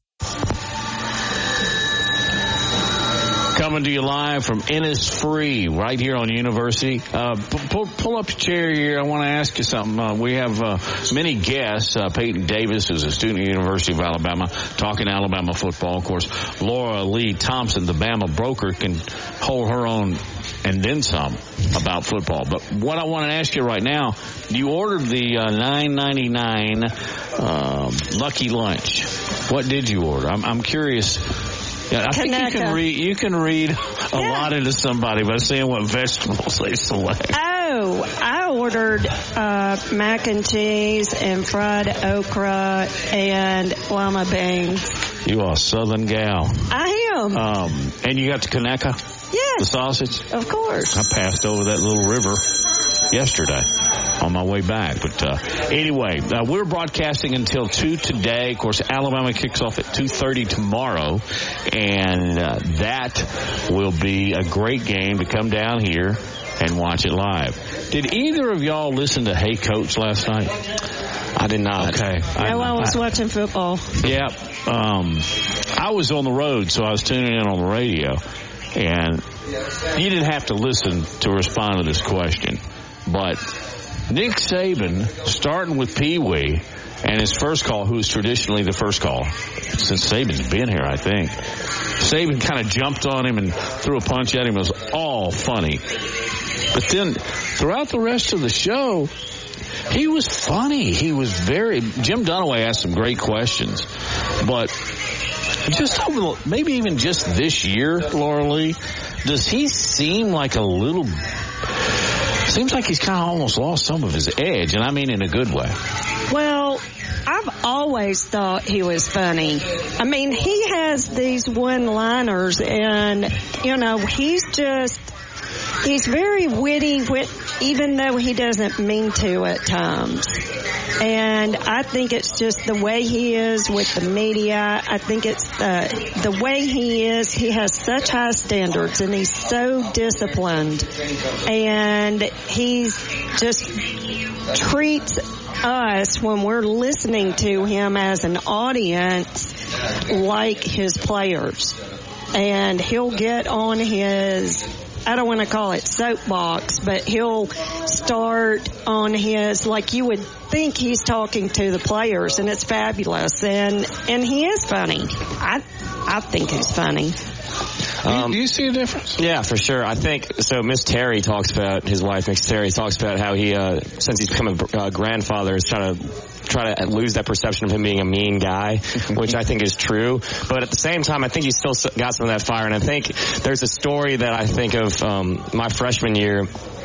Coming to you live from Innisfree, right here on University. Uh, pull, pull up your chair here. I want to ask you something. Uh, we have uh, many guests. Uh, Peyton Davis, who's a student at the University of Alabama, talking Alabama football. Of course, Laura Lee Thompson, the Bama broker, can hold her own and then some about football. But what I want to ask you right now, you ordered the uh, nine ninety-nine um, Lucky Lunch. What did you order? I'm, I'm curious. Yeah, I think you can read. You can read a yeah. lot into somebody by seeing what vegetables they select. Oh, I ordered uh, mac and cheese and fried okra and llama beans. You are a Southern gal. I am. Um, and you got the Conecuh? Yes. The sausage? Of course. I passed over that little river yesterday on my way back. But uh, anyway, uh, we're broadcasting until two today. Of course, Alabama kicks off at two thirty tomorrow, and uh, that will be a great game to come down here and watch it live. Did either of y'all listen to Hey Coach last night? I did not. Okay. No, I, I was I, watching football. Yeah. Um, I was on the road, so I was tuning in on the radio, and you didn't have to listen to respond to this question. But Nick Saban, starting with Pee Wee, and his first call, who was traditionally the first call since Saban's been here, I think. Saban kind of jumped on him and threw a punch at him. It was all funny. But then throughout the rest of the show, he was funny. He was very, Jim Dunaway asked some great questions. But just over, maybe even just this year, Laura Lee, does he seem like a little... Seems like he's kind of almost lost some of his edge, and I mean in a good way. Well, I've always thought he was funny. I mean, he has these one-liners, and, you know, he's just, he's very witty, wit, even though he doesn't mean to at times. And I think it's just the way he is with the media. I think it's the the way he is. He has such high standards, and he's so disciplined. And he's just treats us, when we're listening to him as an audience, like his players. And he'll get on his... I don't want to call it soapbox, but he'll start on his, like you would think he's talking to the players, and it's fabulous. And and he is funny. I I think he's funny. Um, do you see a difference? Yeah, for sure. I think, so Miss Terry talks about, his wife, Miss Terry, talks about how he, uh, since he's become a uh, grandfather, is trying to try to lose that perception of him being a mean guy, which I think is true. But at the same time, I think he's still got some of that fire. And I think there's a story that I think of um, my freshman year.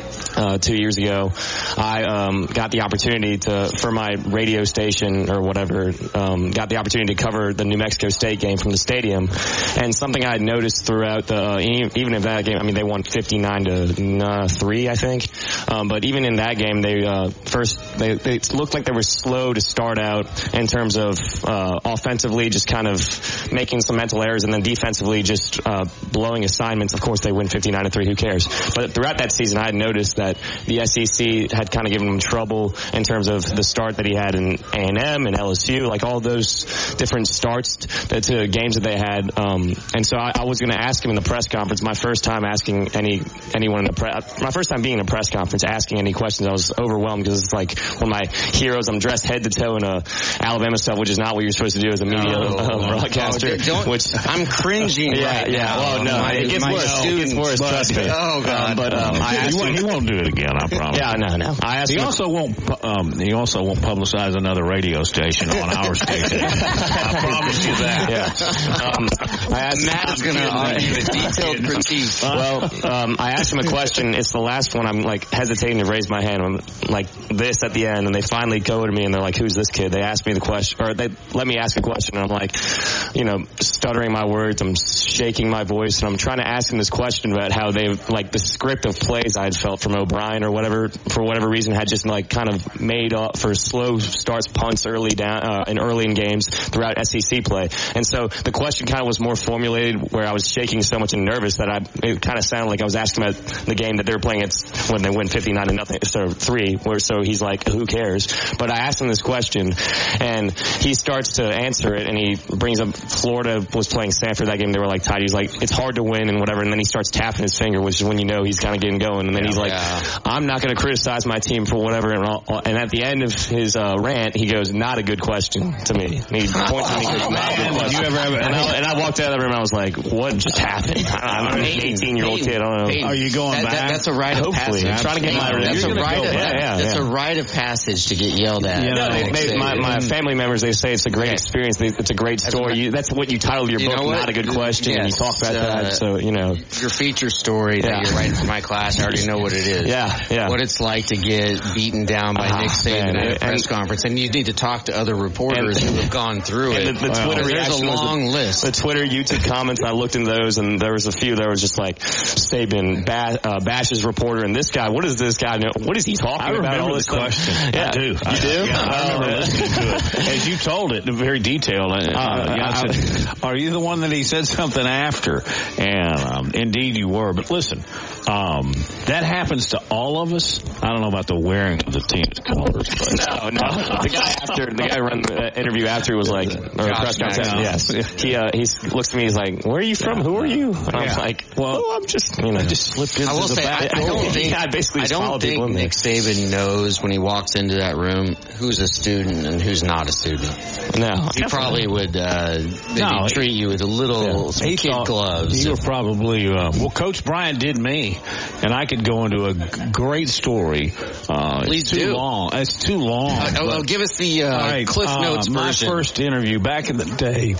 Uh, two years ago, I um, got the opportunity to, for my radio station or whatever, um, got the opportunity to cover the New Mexico State game from the stadium. And something I had noticed throughout the, uh, even in that game, I mean, they won fifty-nine to three, I think. Um, but even in that game, they uh, first, they, they looked like they were slow to start out in terms of uh, offensively, just kind of making some mental errors, and then defensively just uh, blowing assignments. Of course, they win fifty-nine to three. Who cares? But throughout that season, I had noticed that the S E C had kind of given him trouble in terms of the start that he had in A and M and L S U, like all those different starts to, to games that they had. Um, and so I, I was going to ask him in the press conference, my first time asking any anyone in the press, my first time being in a press conference, asking any questions. I was overwhelmed because it's like one of my heroes. I'm dressed head to toe in a Alabama stuff, which is not what you're supposed to do as a media no, uh, broadcaster. Oh, which I'm cringing yeah, right yeah. now. Well, no, my, it gets worse. It gets worse. But, trust me. Oh God. Um, but um, I asked he, him, won't, he won't do it again. I promise. Yeah, no, no. I asked he him, also won't. Um, he also won't publicize another radio station on our station. I promise you that. Yeah. Um, I asked Matt is going to give a detailed critique. Well, um, I asked him a question. It's the last one. I'm like hesitating to raise my hand. I'm like this at the end, and they finally go to me and they're like, "Who's this kid?" They asked me the question, or they let me ask a question, and I'm like, you know, stuttering my words. I'm shaking my voice, and I'm trying to ask him this question about how they like the script of plays I had felt from O'Brien or whatever, for whatever reason, had just like kind of made up for slow starts, punts early down uh, and early in games throughout S E C play. And so the question kind of was more formulated where I was shaking so much and nervous that I it kind of sounded like I was asking about the game that they were playing at when they win fifty-nine to nothing, so three. Where so he's like, who cares? But I asked him this question, and he starts to answer it, and he brings up Florida was playing Stanford that game. They were like tied. He's like, it's hard to win and whatever. And then he starts tapping his finger, which is when you know he's kind of getting going. And then yeah, he's like, yeah. I'm not going to criticize my team for whatever. And, all, and at the end of his uh, rant, he goes, not a good question to me. And he points at me and goes, not a good question. You ever have, and, I, and I walked out of the room, I was like, what just happened? I'm an eighteen-year-old kid. I don't know. Peyton, Are you going that, back? That, that's a rite of Hopefully. passage. I'm trying to get my That's a rite of, yeah, yeah, that's yeah. a rite of passage to get yelled at. You know, they, they, my, my family members, they say it's a great okay. experience. They, it's a great story. You, that's what you titled your you book, Not a Good Question, yes, and you talk about uh, that. So, you know. Your feature story that yeah. you're writing for my class, I already know what it is. Yeah, yeah. What it's like to get beaten down by uh, Nick Saban man, at a and, press conference. And you need to talk to other reporters and, who have gone through it. The, the well, Twitter there's a long the, list. The Twitter, YouTube comments, I looked into those, and there was a few that was just like, Saban ba- uh, bashes reporter, and this guy, what does this guy know? What is he talking I about? All this the question. Yeah. I do. You I, do? Yeah, I remember uh, listening to it. As you told it, very detailed. Uh, uh, yeah, I said, are you the one that he said something after? And um, indeed you were. But listen, um, that happens to all of us. I don't know about the wearing of the team's colors. But no, no. The guy after, the guy run the interview after was like, or press conference. Yes. He, uh, he looks at me, he's like, where are you from? Who are you? And I'm yeah. like, well, oh, I'm just, you know, I just slipped into I will the say, back. I don't think, yeah, I basically I don't think Nick Saban knows when he walks into that room who's a student and who's not a student. No. He probably would, uh, maybe no, treat you with a little, yeah. some he kid thought, gloves. You were probably, uh, well, Coach Bryant did me, and I could go into a g- great story. Uh, Please it's too do. long. It's too long. Uh, oh, oh, give us the, uh, right, Cliff Notes uh, my version. My first interview back in the day,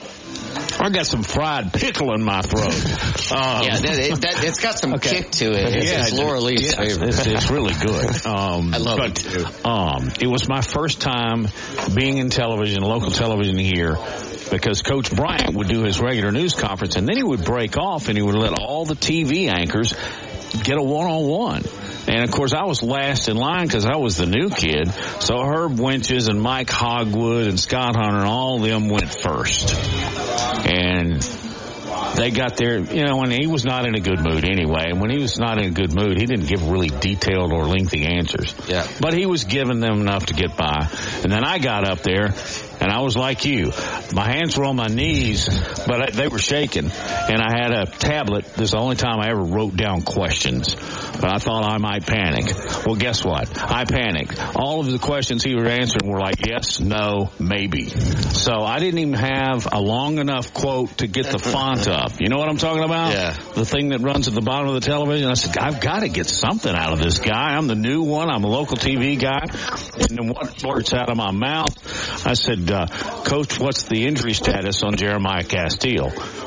I got some fried pickle in my throat. Um, yeah, that, it, that, it's got some okay. kick to it. It's, yeah, it's Laura Lee's yeah, favorite. It's, it's really good. Um, I love but, it too. Um, it was my first time being in television, local television here, because Coach Bryant would do his regular news conference, and then he would break off and he would let all the T V anchors get a one-on-one. And, of course, I was last in line because I was the new kid. So Herb Winches and Mike Hogwood and Scott Hunter and all of them went first. And they got there, you know, and he was not in a good mood anyway. And when he was not in a good mood, he didn't give really detailed or lengthy answers. Yeah. But he was giving them enough to get by. And then I got up there, and I was like you. My hands were on my knees, but they were shaking. And I had a tablet. This is the only time I ever wrote down questions. But I thought I might panic. Well, guess what? I panicked. All of the questions he was answering were like yes, no, maybe. So I didn't even have a long enough quote to get the font up. You know what I'm talking about? Yeah. The thing that runs at the bottom of the television. I said, I've got to get something out of this guy. I'm the new one. I'm a local T V guy. And then what blurts out of my mouth? I said, uh, Coach, what's the injury status on Jeremiah Castile?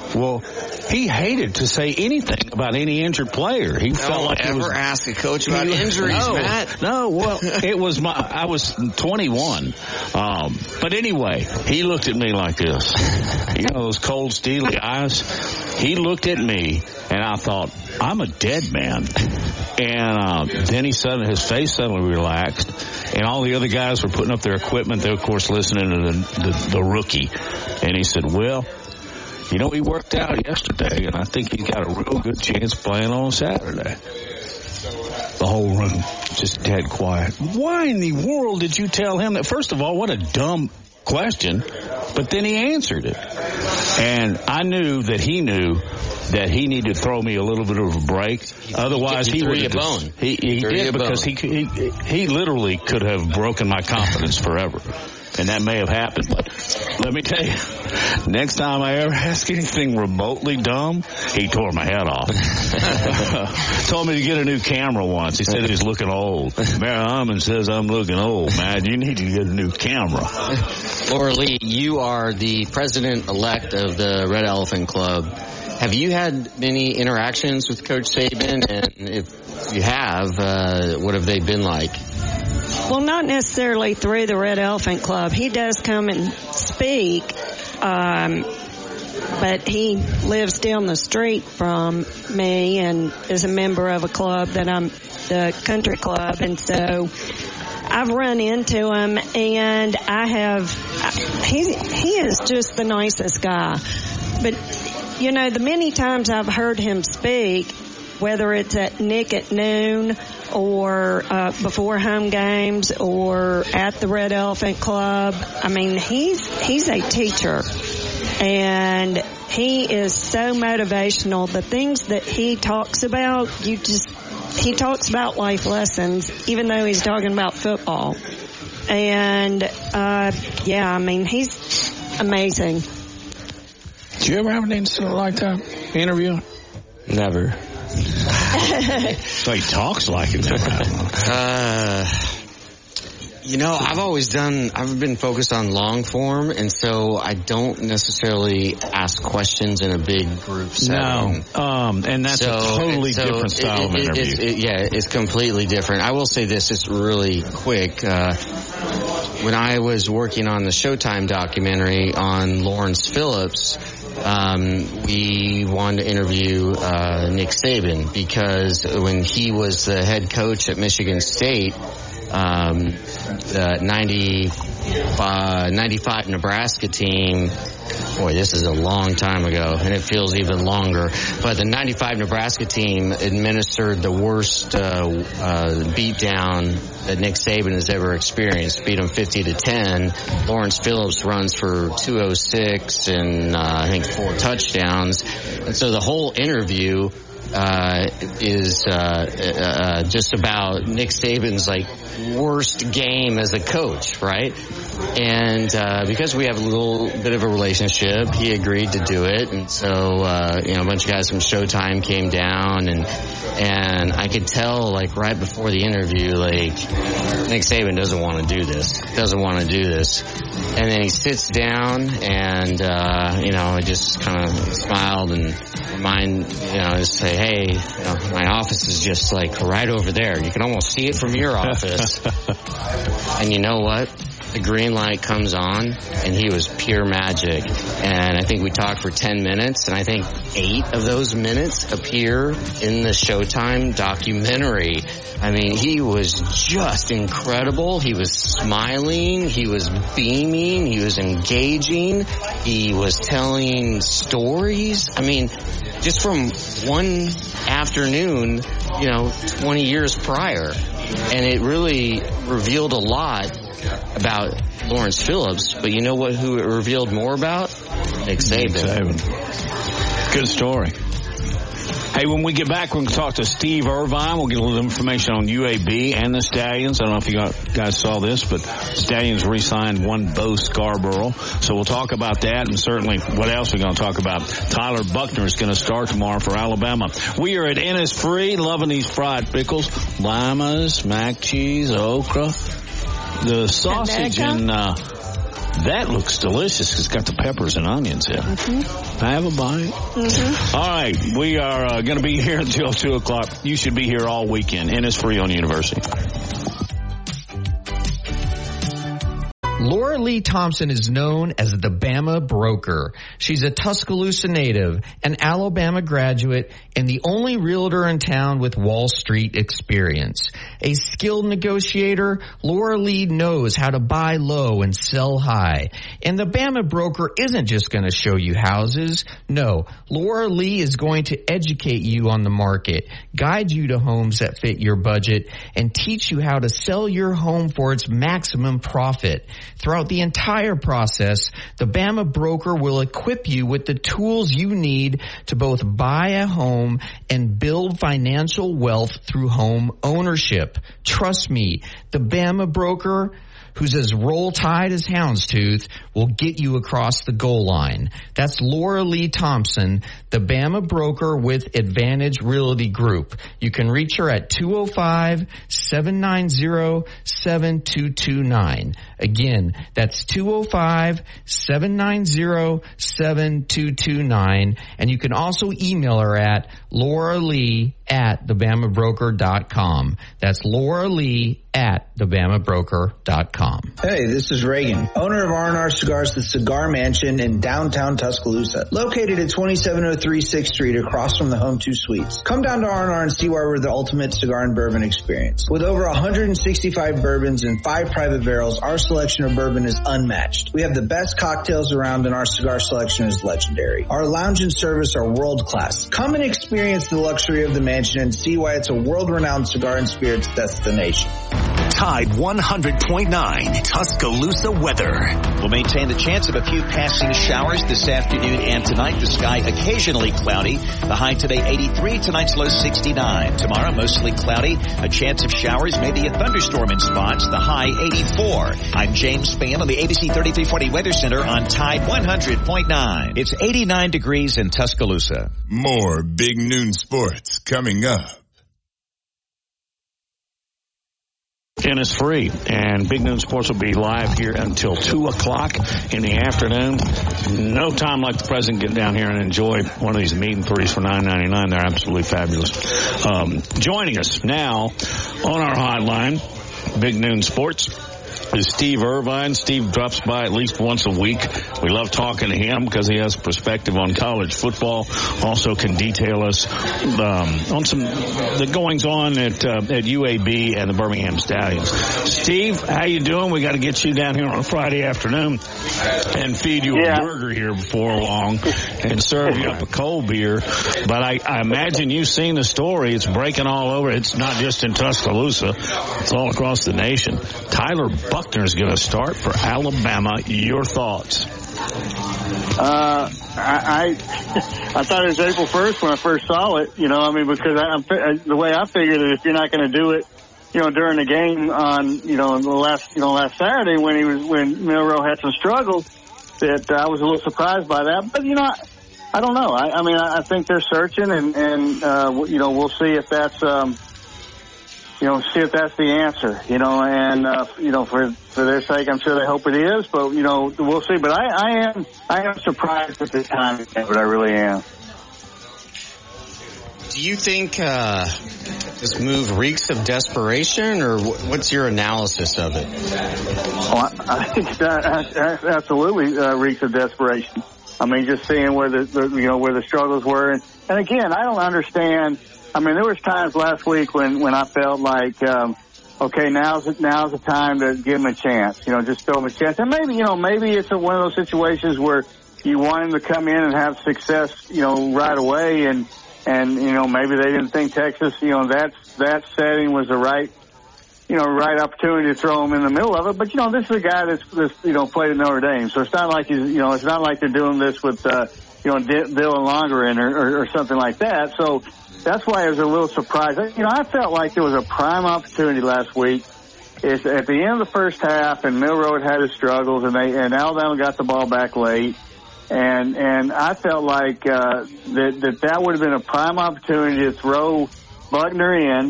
Well, he hated to say anything about any injured player. He Don't felt like ever he was, ask a coach about he, injuries, no, Matt. No, well, it was my, I was twenty-one. Um, but anyway, he looked at me like this. You know, those cold, steely eyes. He looked at me, and I thought, I'm a dead man. And uh, then he suddenly, his face suddenly relaxed, and all the other guys were putting up their equipment. They were, of course, listening to the, the, the rookie. And he said, well, you know, he worked out yesterday, and I think he's got a real good chance playing on Saturday. The whole room just dead quiet. Why in the world did you tell him that? First of all, what a dumb question, but then he answered it. And I knew that he knew that he needed to throw me a little bit of a break. Otherwise, he, he, he threw would you have a bone. He, he did because he, he he literally could have broken my confidence forever. And that may have happened, but let me tell you, next time I ever ask anything remotely dumb, he tore my head off. Told me to get a new camera once. He said he was looking old. Mary Harmon says I'm looking old, man. You need to get a new camera. Laura Lee, you are the president-elect of the Red Elephant Club. Have you had many interactions with Coach Saban? And if you have, uh, what have they been like? Well, not necessarily through the Red Elephant Club. He does come and speak, um, but he lives down the street from me and is a member of a club that I'm, the country club, and so I've run into him, and I have, he, he is just the nicest guy. But, you know, the many times I've heard him speak, whether it's at Nick at noon or uh, before home games or at the Red Elephant Club, I mean, he's he's a teacher, and he is so motivational. The things that he talks about, you just, he talks about life lessons, even though he's talking about football. And, uh, yeah, I mean, he's amazing. Did you ever have an incident like that? Interview? Never. So he talks like it. uh, you know, I've always done, I've been focused on long form, and so I don't necessarily ask questions in a big group setting. No, um, and that's so, a totally so different style it, of it, interview. It, it, yeah, it's completely different. I will say this, it's really quick. Uh, when I was working on the Showtime documentary on Lawrence Phillips, Um, we wanted to interview uh, Nick Saban because when he was the head coach at Michigan State, um, the ninety-five, ninety-five Nebraska team, boy, this is a long time ago, and it feels even longer, but the ninety-five Nebraska team administered the worst uh, uh, beatdown that Nick Saban has ever experienced, beat them fifty to ten. Lawrence Phillips runs for two oh six and uh, I think four touchdowns. And so the whole interview uh is uh, uh just about Nick Saban's like worst game as a coach, right? And uh because we have a little bit of a relationship, he agreed to do it. And so uh you know, a bunch of guys from Showtime came down, and and I could tell like right before the interview, like Nick Saban doesn't want to do this doesn't want to do this and then he sits down, and uh you know, I just kind of smiled and remind, you know, just say, hey, you know, my office is just like right over there. You can almost see it from your office. And you know what? The green light comes on, and he was pure magic. And I think we talked for ten minutes, and I think eight of those minutes appear in the Showtime documentary. I mean, he was just incredible. He was smiling. He was beaming. He was engaging. He was telling stories. I mean, just from one afternoon, you know, twenty years prior. And it really revealed a lot about Lawrence Phillips, but you know what? Who it revealed more about? Nick Saban. Nick Saban. Good story. Hey, when we get back, we're going to talk to Steve Irvine. We'll get a little information on U A B and the Stallions. I don't know if you got, guys saw this, but Stallions re-signed one Bo Scarborough. So we'll talk about that, and certainly what else we're going to talk about. Tyler Buckner is going to start tomorrow for Alabama. We are at Innisfree, loving these fried pickles, limas, mac cheese, okra. The sausage and uh, That looks delicious. It's got the peppers and onions in it. Mm-hmm. I have a bite. Mm-hmm. All right. We are uh, going to be here until two o'clock. You should be here all weekend. Innisfree on University. Laura Lee Thompson is known as the Bama Broker. She's a Tuscaloosa native, an Alabama graduate, and the only realtor in town with Wall Street experience. A skilled negotiator, Laura Lee knows how to buy low and sell high. And the Bama Broker isn't just going to show you houses. No, Laura Lee is going to educate you on the market, guide you to homes that fit your budget, and teach you how to sell your home for its maximum profit. Throughout the entire process, the Bama Broker will equip you with the tools you need to both buy a home and build financial wealth through home ownership. Trust me, the Bama Broker, who's as roll tide as houndstooth, will get you across the goal line. That's Laura Lee Thompson, the Bama Broker with Advantage Realty Group. You can reach her at two oh five, seven nine zero, seven two two nine. Again, that's two oh five, seven nine zero, seven two two nine. And you can also email her at Laura Lee at the bama broker dot com. That's Laura Lee at the bama broker dot com. Hey, this is Reagan, owner of R and R Cigars, the Cigar Mansion in downtown Tuscaloosa, located at twenty-seven oh three sixth Street across from the Home two Suites. Come down to R and R and see why we're the ultimate cigar and bourbon experience. With over one hundred sixty-five bourbons and five private barrels, our selection of bourbon is unmatched. We have the best cocktails around and our cigar selection is legendary. Our lounge and service are world class. Come and experience the luxury of the mansion and see why it's a world-renowned cigar and spirits destination. Tide one hundred point nine Tuscaloosa weather. We'll maintain the chance of a few passing showers this afternoon and tonight. The sky occasionally cloudy. The high today eighty-three, tonight's low sixty-nine. Tomorrow mostly cloudy. A chance of showers, maybe a thunderstorm in spots. The high eighty-four. I'm James Spann on the A B C thirty-three forty Weather Center on Tide one hundred point nine. It's eighty-nine degrees in Tuscaloosa. More Big Noon Sports coming up. Innisfree, and Big Noon Sports will be live here until two o'clock in the afternoon. No time like the present. Get down here and enjoy one of these meat and threes for nine ninety-nine. They're absolutely fabulous. Um, joining us now on our hotline, Big Noon Sports, is Steve Irvine. Steve drops by at least once a week. We love talking to him because he has perspective on college football. Also can detail us um, on some the goings on at uh, at U A B and the Birmingham Stallions. Steve, how you doing? We got to get you down here on a Friday afternoon and feed you yeah. a burger here before long and serve you up a cold beer. But I, I imagine you've seen the story. It's breaking all over. It's not just in Tuscaloosa. It's all across the nation. Tyler Buchner is going to start for Alabama. Your thoughts? Uh, I, I I thought it was April first when I first saw it. You know, I mean, because I, I'm, the way I figured it, if you're not going to do it, you know, during the game on, you know, the last, you know, last Saturday when he was when Milroe had some struggles, that I was a little surprised by that. But you know, I, I don't know. I, I mean, I, I think they're searching, and and uh, you know, we'll see if that's. Um, You know, see if that's the answer, you know, and, uh, you know, for, for their sake, I'm sure they hope it is, but, you know, we'll see. But I, I am, I am surprised at the time, but I really am. Do you think, uh, this move reeks of desperation, or what's your analysis of it? Oh, I, I think that absolutely, uh, reeks of desperation. I mean, just seeing where the, the you know, where the struggles were. And, and again, I don't understand. I mean, there was times last week when, when I felt like, um, okay, now's the, now's the time to give him a chance. You know, just throw him a chance. And maybe, you know, maybe it's a, one of those situations where you want him to come in and have success, you know, right away. And, and, you know, maybe they didn't think Texas, you know, that, that setting was the right, you know, right opportunity to throw him in the middle of it. But, you know, this is a guy that's, that's you know, played at Notre Dame. So it's not like he's, you know, it's not like they're doing this with, uh, you know, D- Dylan Longerin or, or, or something like that. So, that's why I was a little surprised. You know, I felt like there was a prime opportunity last week. It's at the end of the first half, and Milroe had his struggles, and they and Alabama got the ball back late, and and I felt like uh, that that that would have been a prime opportunity to throw Buchner in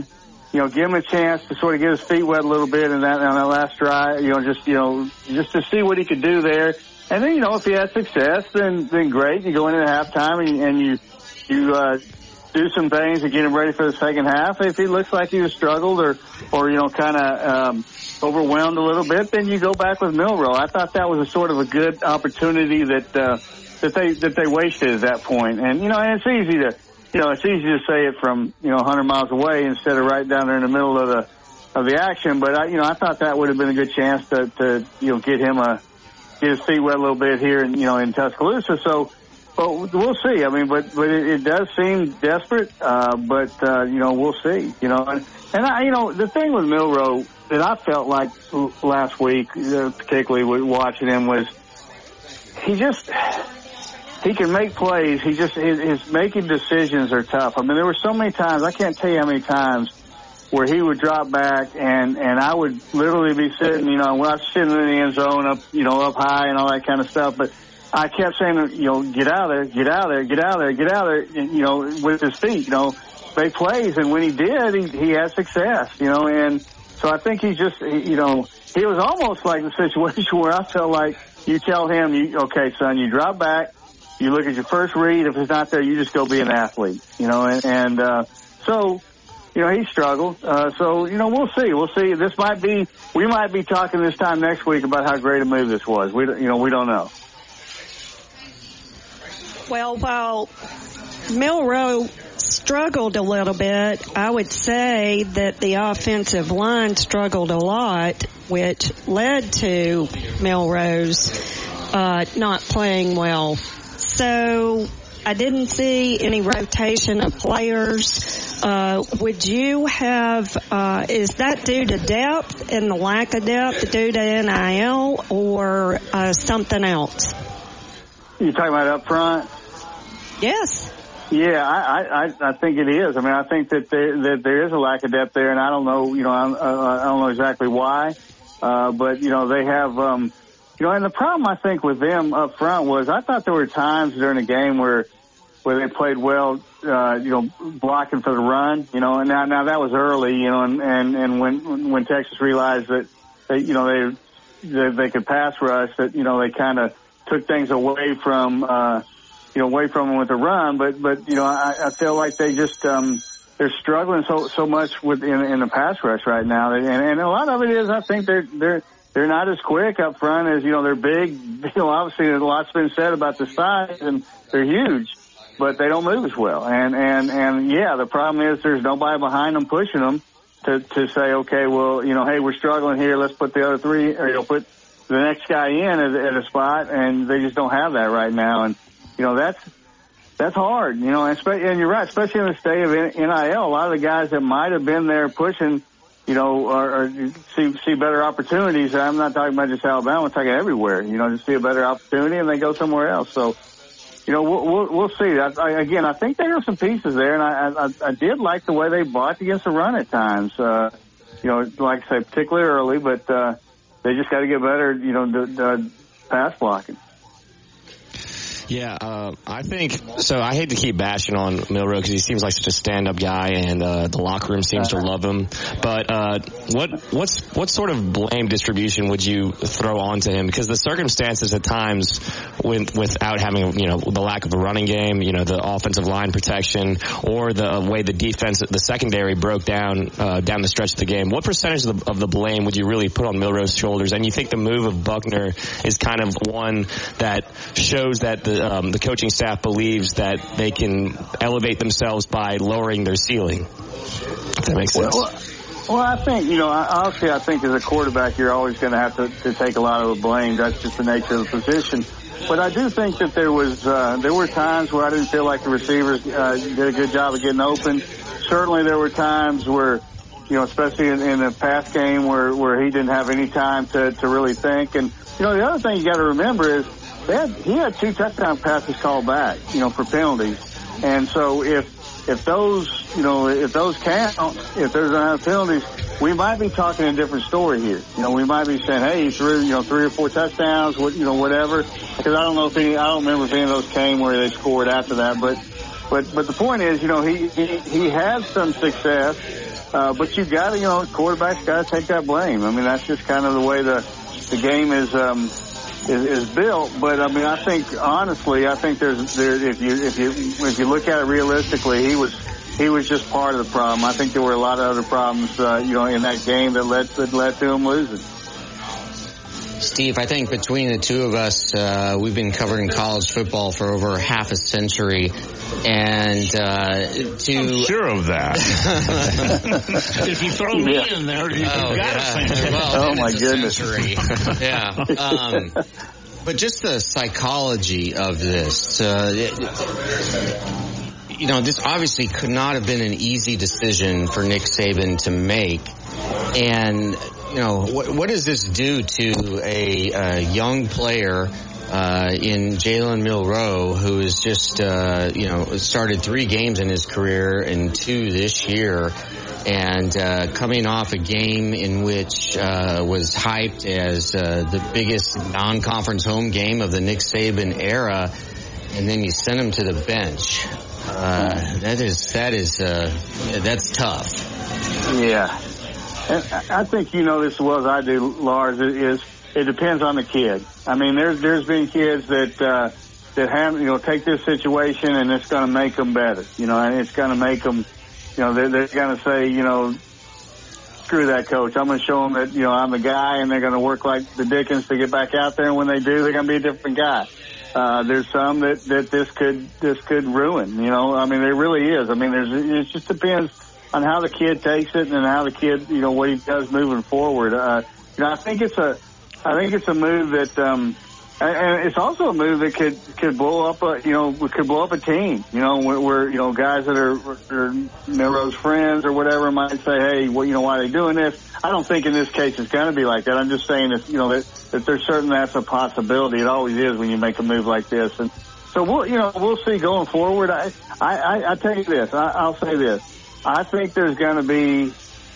you know, give him a chance to sort of get his feet wet a little bit in that, on that last drive, you know, just, you know, just to see what he could do there. And then, you know, if he has success, then, then great. You go into halftime and, and you, you, uh, do some things to get him ready for the second half. If he looks like he was struggled or, or, you know, kind of, um, overwhelmed a little bit, then you go back with Milroe. I thought that was a sort of a good opportunity that, uh, that they, that they wasted at that point. And, you know, and it's easy to, you know, it's easy to say it from, you know, one hundred miles away instead of right down there in the middle of the, of the action. But I, you know, I thought that would have been a good chance to, to, you know, get him a, get his feet wet a little bit here in, you know, in Tuscaloosa. So, but we'll see. I mean, but, but it, it does seem desperate. Uh, but, uh, you know, we'll see, you know, and, and I, you know, the thing with Milroe that I felt like last week, uh, particularly with watching him, was he just, he can make plays. He just, his, his making decisions are tough. I mean, there were so many times, I can't tell you how many times, where he would drop back and, and I would literally be sitting, you know, when I was sitting in the end zone up, you know, up high and all that kind of stuff. But I kept saying, you know, get out of there, get out of there, get out of there, get out of there, you know, with his feet, you know, make plays. And when he did, he, he had success, you know, and so I think he just, you know, he was almost like the situation where I felt like you tell him, you, okay, son, you drop back, you look at your first read. If it's not there, you just go be an athlete, you know, and, and uh, so, you know, he struggled. Uh, so, you know, we'll see. We'll see. This might be, we might be talking this time next week about how great a move this was. We, you know, we don't know. Well, while Milroe struggled a little bit, I would say that the offensive line struggled a lot, which led to Milroe's uh, not playing well. So I didn't see any rotation of players. Uh, would you have, uh, is that due to depth and the lack of depth due to N I L or uh, something else? You talking about up front? Yes. Yeah, I, I, I think it is. I mean, I think that there, that there is a lack of depth there, and I don't know, you know, I, I don't know exactly why, uh, but, you know, they have, um, you know, and the problem I think with them up front was I thought there were times during the game where, where they played well, uh, you know, blocking for the run, you know, and now, now that was early, you know, and, and, and when, when Texas realized that, they, you know, they, they, they could pass rush, that, you know, they kind of took things away from, uh, you know, away from them with the run, but, but, you know, I, I feel like they just, um, they're struggling so, so much with, in, in the pass rush right now. And, and a lot of it is, I think they're, they're, they're not as quick up front as, you know, they're big. You know, obviously a lot's been said about the size and they're huge, but they don't move as well. And, and, and yeah, the problem is there's nobody behind them pushing them to, to say, okay, well, you know, hey, we're struggling here. Let's put the other three, or, you know, put the next guy in at, at a spot, and they just don't have that right now. And, you know, that's, that's hard, you know, and, and you're right, especially in the state of N I L. A lot of the guys that might have been there pushing, you know, or, or see, see better opportunities. I'm not talking about just Alabama, I'm talking everywhere, you know, just see a better opportunity and they go somewhere else. So, you know, we'll, we'll, we'll see. I, I, again, I think there are some pieces there, and I, I, I did like the way they blocked against the run at times. Uh, you know, like I say, particularly early, but, uh, they just got to get better, you know, the, the pass blocking. Yeah, uh, I think so. I hate to keep bashing on Milroe because he seems like such a stand-up guy, and uh, the locker room seems to love him. But uh, what what's what sort of blame distribution would you throw onto him? Because the circumstances at times, with, without having you know the lack of a running game, you know the offensive line protection, or the way the defense, the secondary broke down uh, down the stretch of the game. What percentage of the, of the blame would you really put on Milroe's shoulders? And you think the move of Buckner is kind of one that shows that the Um, the coaching staff believes that they can elevate themselves by lowering their ceiling. If that makes sense. Well, well I think, you know, honestly, I think as a quarterback, you're always going to have to, to take a lot of the blame. That's just the nature of the position. But I do think that there was, uh, there were times where I didn't feel like the receivers uh, did a good job of getting open. Certainly there were times where, you know, especially in, in the pass game where, where he didn't have any time to, to really think. And, you know, the other thing you got to remember is, They had, he had two touchdown passes called back, you know, for penalties. And so if, if those, you know, if those count, if there's enough penalties, we might be talking a different story here. You know, we might be saying, hey, he threw, you know, three or four touchdowns, what, you know, whatever. Because I don't know if any, I don't remember if any of those came where they scored after that. But, but, but the point is, you know, he, he, he had some success. Uh, but you got to, you know, quarterback's got to take that blame. I mean, that's just kind of the way the the game is um, is, is built. But I mean, I think honestly, I think there's there if you if you if you look at it realistically, he was he was just part of the problem. I think there were a lot of other problems, uh, you know, in that game that led that led to him losing. Steve, I think between the two of us, uh, we've been covering college football for over half a century, and uh, to I'm sure of that. If you throw me yeah. in there, you've oh, got yeah. a century. Well, oh my goodness! Yeah. Um, but just the psychology of this, uh, it, you know, this obviously could not have been an easy decision for Nick Saban to make, and. You know, what, what does this do to a, a young player uh, in Jalen Milroe, who has just, uh, you know, started three games in his career and two this year, and uh, coming off a game in which uh, was hyped as uh, the biggest non-conference home game of the Nick Saban era, and then you send him to the bench. Uh, that is, that is, uh, that's tough. Yeah. I think you know this as well as I do, Lars. It is it depends on the kid. I mean, there's there's been kids that uh, that have you know take this situation and it's going to make them better. You know, and it's going to make them. You know, they're, they're going to say, you know, screw that coach. I'm going to show them that you know I'm the guy, and they're going to work like the Dickens to get back out there. And when they do, they're going to be a different guy. Uh, there's some that that this could this could ruin. You know, I mean, there really is. I mean, there's it just depends on how the kid takes it and how the kid, you know, what he does moving forward. Uh, you know, I think it's a, I think it's a move that, um, and it's also a move that could, could blow up a, you know, could blow up a team, you know, where, where you know, guys that are, are Milroe's friends or whatever might say, hey, well, you know, why are they doing this? I don't think in this case it's going to be like that. I'm just saying that, you know, that, that there's certain that's a possibility. It always is when you make a move like this. And so we'll, you know, we'll see going forward. I, I, I, I tell you this, I, I'll say this. I think there's going to be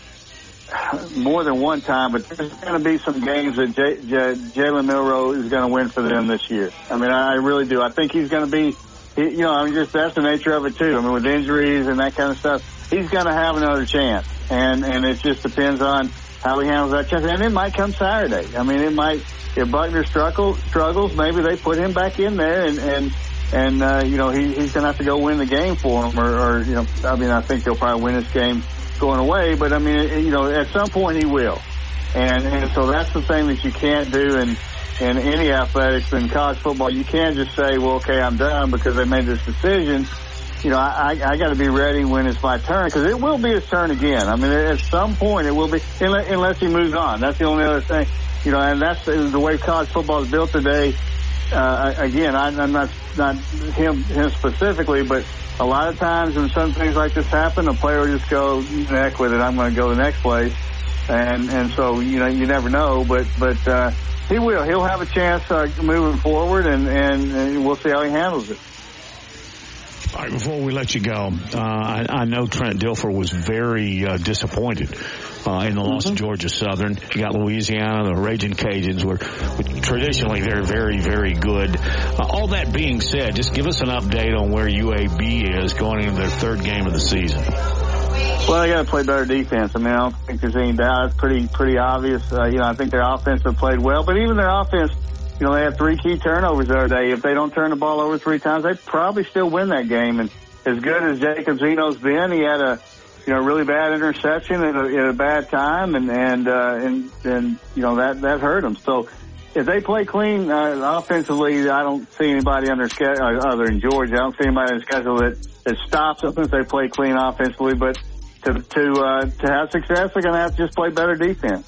more than one time, but there's going to be some games that J- J- Jalen Milroe is going to win for them this year. I mean, I really do. I think he's going to be, he, you know, I mean, just that's the nature of it too. I mean, with injuries and that kind of stuff, he's going to have another chance, and and it just depends on how he handles that chance. And it might come Saturday. I mean, it might. If Buckner struggle, struggles, maybe they put him back in there and and. And, uh, you know, he, he's going to have to go win the game for him or, or, you know, I mean, I think they'll probably win this game going away. But, I mean, it, you know, at some point he will. And, and so that's the thing that you can't do in, in any athletics in college football. You can't just say, well, okay, I'm done because they made this decision. You know, I, I, I got to be ready when it's my turn because it will be his turn again. I mean, at some point it will be, unless, unless he moves on. That's the only other thing. You know, and that's the way college football is built today. Uh, again, I, I'm not not him him specifically, but a lot of times when some things like this happen, a player will just go, heck with it, I'm going to go the next place, and and so you know you never know, but but uh, he will he'll have a chance uh, moving forward, and, and and we'll see how he handles it. All right, before we let you go, uh, I, I know Trent Dilfer was very uh, disappointed uh, in the loss mm-hmm. of Georgia Southern. You got Louisiana, the Raging Cajuns, were, were traditionally they're very, very good. Uh, all that being said, just give us an update on where U A B is going into their third game of the season. Well, they got to play better defense. I mean, I don't think there's any doubt. It's pretty, pretty obvious. Uh, you know, I think their offense have played well, but even their offense. You know, they had three key turnovers the other day. If they don't turn the ball over three times, they probably still win that game. And as good as Jacob Zeno's been, he had a, you know, really bad interception at a, at a bad time, and and uh, and and you know that that hurt him. So if they play clean uh, offensively, I don't see anybody under schedule other than Georgia. I don't see anybody on the schedule that that stops them if they play clean offensively. But to to uh, to have success, they're going to have to just play better defense.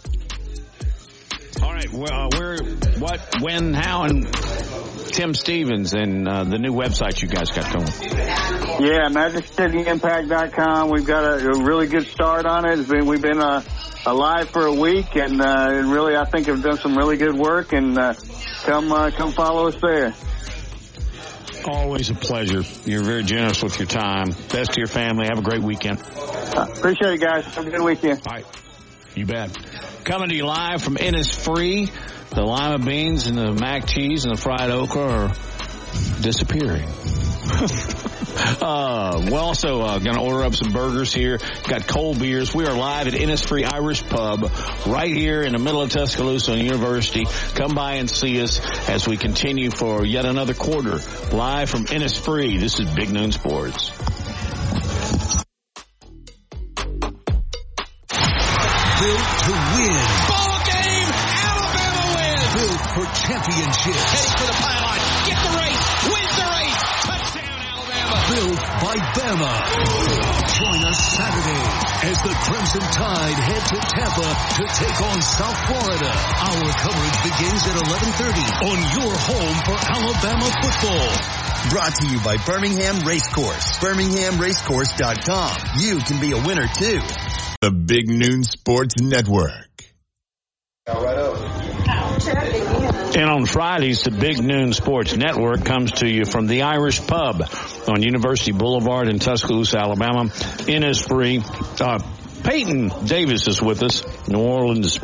All right, well, uh, where, what, when, how, and Tim Stevens and uh, the new website you guys got going. Yeah, magic city impact dot com. We've got a, a really good start on it. It's been, we've been uh, alive for a week, and, uh, and really, I think have done some really good work. And uh, come, uh, come follow us there. Always a pleasure. You're very generous with your time. Best to your family. Have a great weekend. Uh, appreciate it, guys. Have a good weekend. All right. You bet. Coming to you live from Innisfree. The lima beans and the mac cheese and the fried okra are disappearing. uh, we're also uh, going to order up some burgers here. Got cold beers. We are live at Innisfree Irish Pub right here in the middle of Tuscaloosa University. Come by and see us as we continue for yet another quarter. Live from Innisfree. This is Big Noon Sports. Built to win. Ball game. Alabama wins. Built for championships. Heading for the pylon. Get the race. Wins the race. Touchdown Alabama. Built by Bama. Join us Saturday as the Crimson Tide head to Tampa to take on South Florida. Our coverage begins at eleven thirty on your home for Alabama football. Brought to you by Birmingham Racecourse. Birmingham Racecourse dot com. You can be a winner too. The Big Noon Sports Network. And on Fridays, the Big Noon Sports Network comes to you from the Irish Pub on University Boulevard in Tuscaloosa, Alabama. Innisfree. Uh, Peyton Davis is with us, New Orleans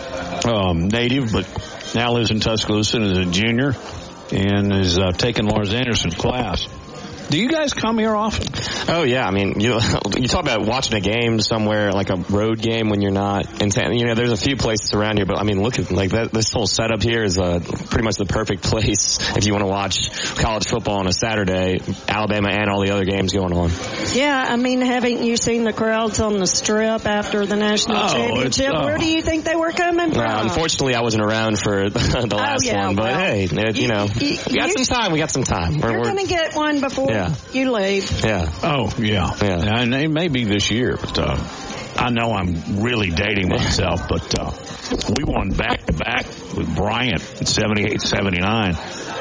um, native, but now lives in Tuscaloosa and is a junior and is uh, taking Lars Anderson's class. Do you guys come here often? Oh, yeah. I mean, you you talk about watching a game somewhere, like a road game when you're not in town. You know, there's a few places around here, but, I mean, look at, like, that. This whole setup here is uh, pretty much the perfect place if you want to watch college football on a Saturday, Alabama and all the other games going on. Yeah, I mean, haven't you seen the crowds on the Strip after the national Oh, championship? oh. Where do you think they were coming from? Uh, unfortunately, I wasn't around for the, the last Oh, yeah, one, but well, hey, it, you, you- know, you- we got you- some time. We got some time. We're, You're we're, going to get one before Yeah. you leave. yeah. Oh, yeah. Yeah. And it may be this year, but uh, I know I'm really dating myself, but uh, we won back-to-back with Bryant in seventy-eight seventy-nine.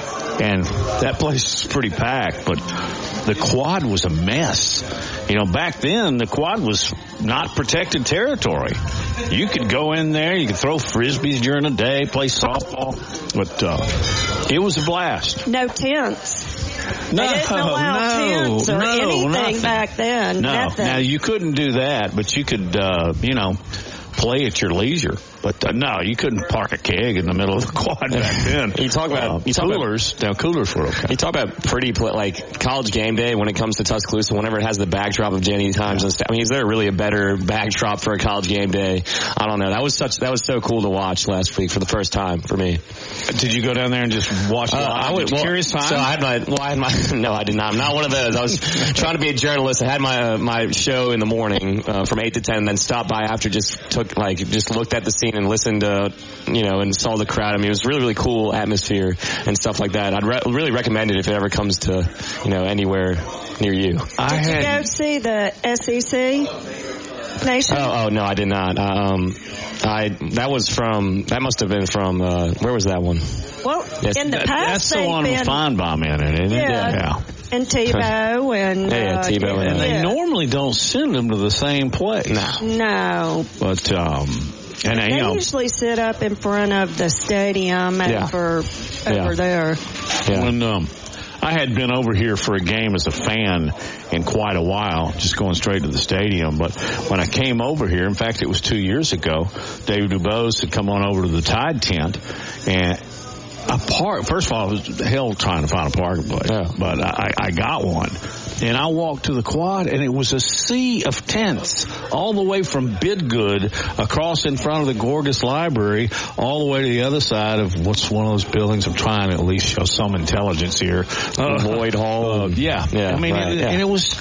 And that place is pretty packed, but the quad was a mess. You know, back then, the quad was not protected territory. You could go in there, you could throw frisbees during the day, play softball, but uh, it was a blast. No tents. No, they didn't allow no, tents or no, anything nothing. back then. No, Nothing. now you couldn't do that, but you could, uh, you know, play at your leisure. But uh, no, you couldn't park a keg in the middle of the quad back then. You talk about uh, you talk coolers. About, now coolers were okay. You talk about pretty pla- like college game day when it comes to Tuscaloosa. Whenever it has the backdrop of Jenny Times and stuff. I mean, is there really a better backdrop for a college game day? I don't know. That was such that was so cool to watch last week for the first time for me. Did you go down there and just watch? Uh, live? I would. Well, Curious time. So I had my. Well, I had my. No, I did not. I'm not one of those. I was trying to be a journalist. I had my uh, my show in the morning uh, from eight to ten, and then stopped by after. Just took like just looked at the scene and listened to. You know, and saw the crowd. I mean, it was really, really cool atmosphere and stuff like that. I'd re- really recommend it if it ever comes to, you know, anywhere near you. I did had, you go see the S E C Nation? Oh, oh no, I did not. Um, I that was from that must have been from uh, where was that one? Well, yes, in the that, past, that's the one been, with Feinbaum in it, isn't it? Yeah. yeah. And Tebow and yeah, yeah, uh, Tebow and, and they yeah. normally don't send them to the same place. No, no. But um. And, they you know, usually sit up in front of the stadium yeah. over yeah. over there. Yeah. When um, I had been over here for a game as a fan in quite a while, just going straight to the stadium. But when I came over here, in fact, it was two years ago, David Dubose had come on over to the Tide tent and a park. First of all, it was hell trying to find a parking place, yeah. but I, I got one. And I walked to the quad, and it was a sea of tents all the way from Bidgood across in front of the Gorgas Library all the way to the other side of what's one of those buildings. I'm trying to at least show some intelligence here. Uh, Lloyd Hall. Uh, yeah. yeah. I mean, right, it, yeah. and it was,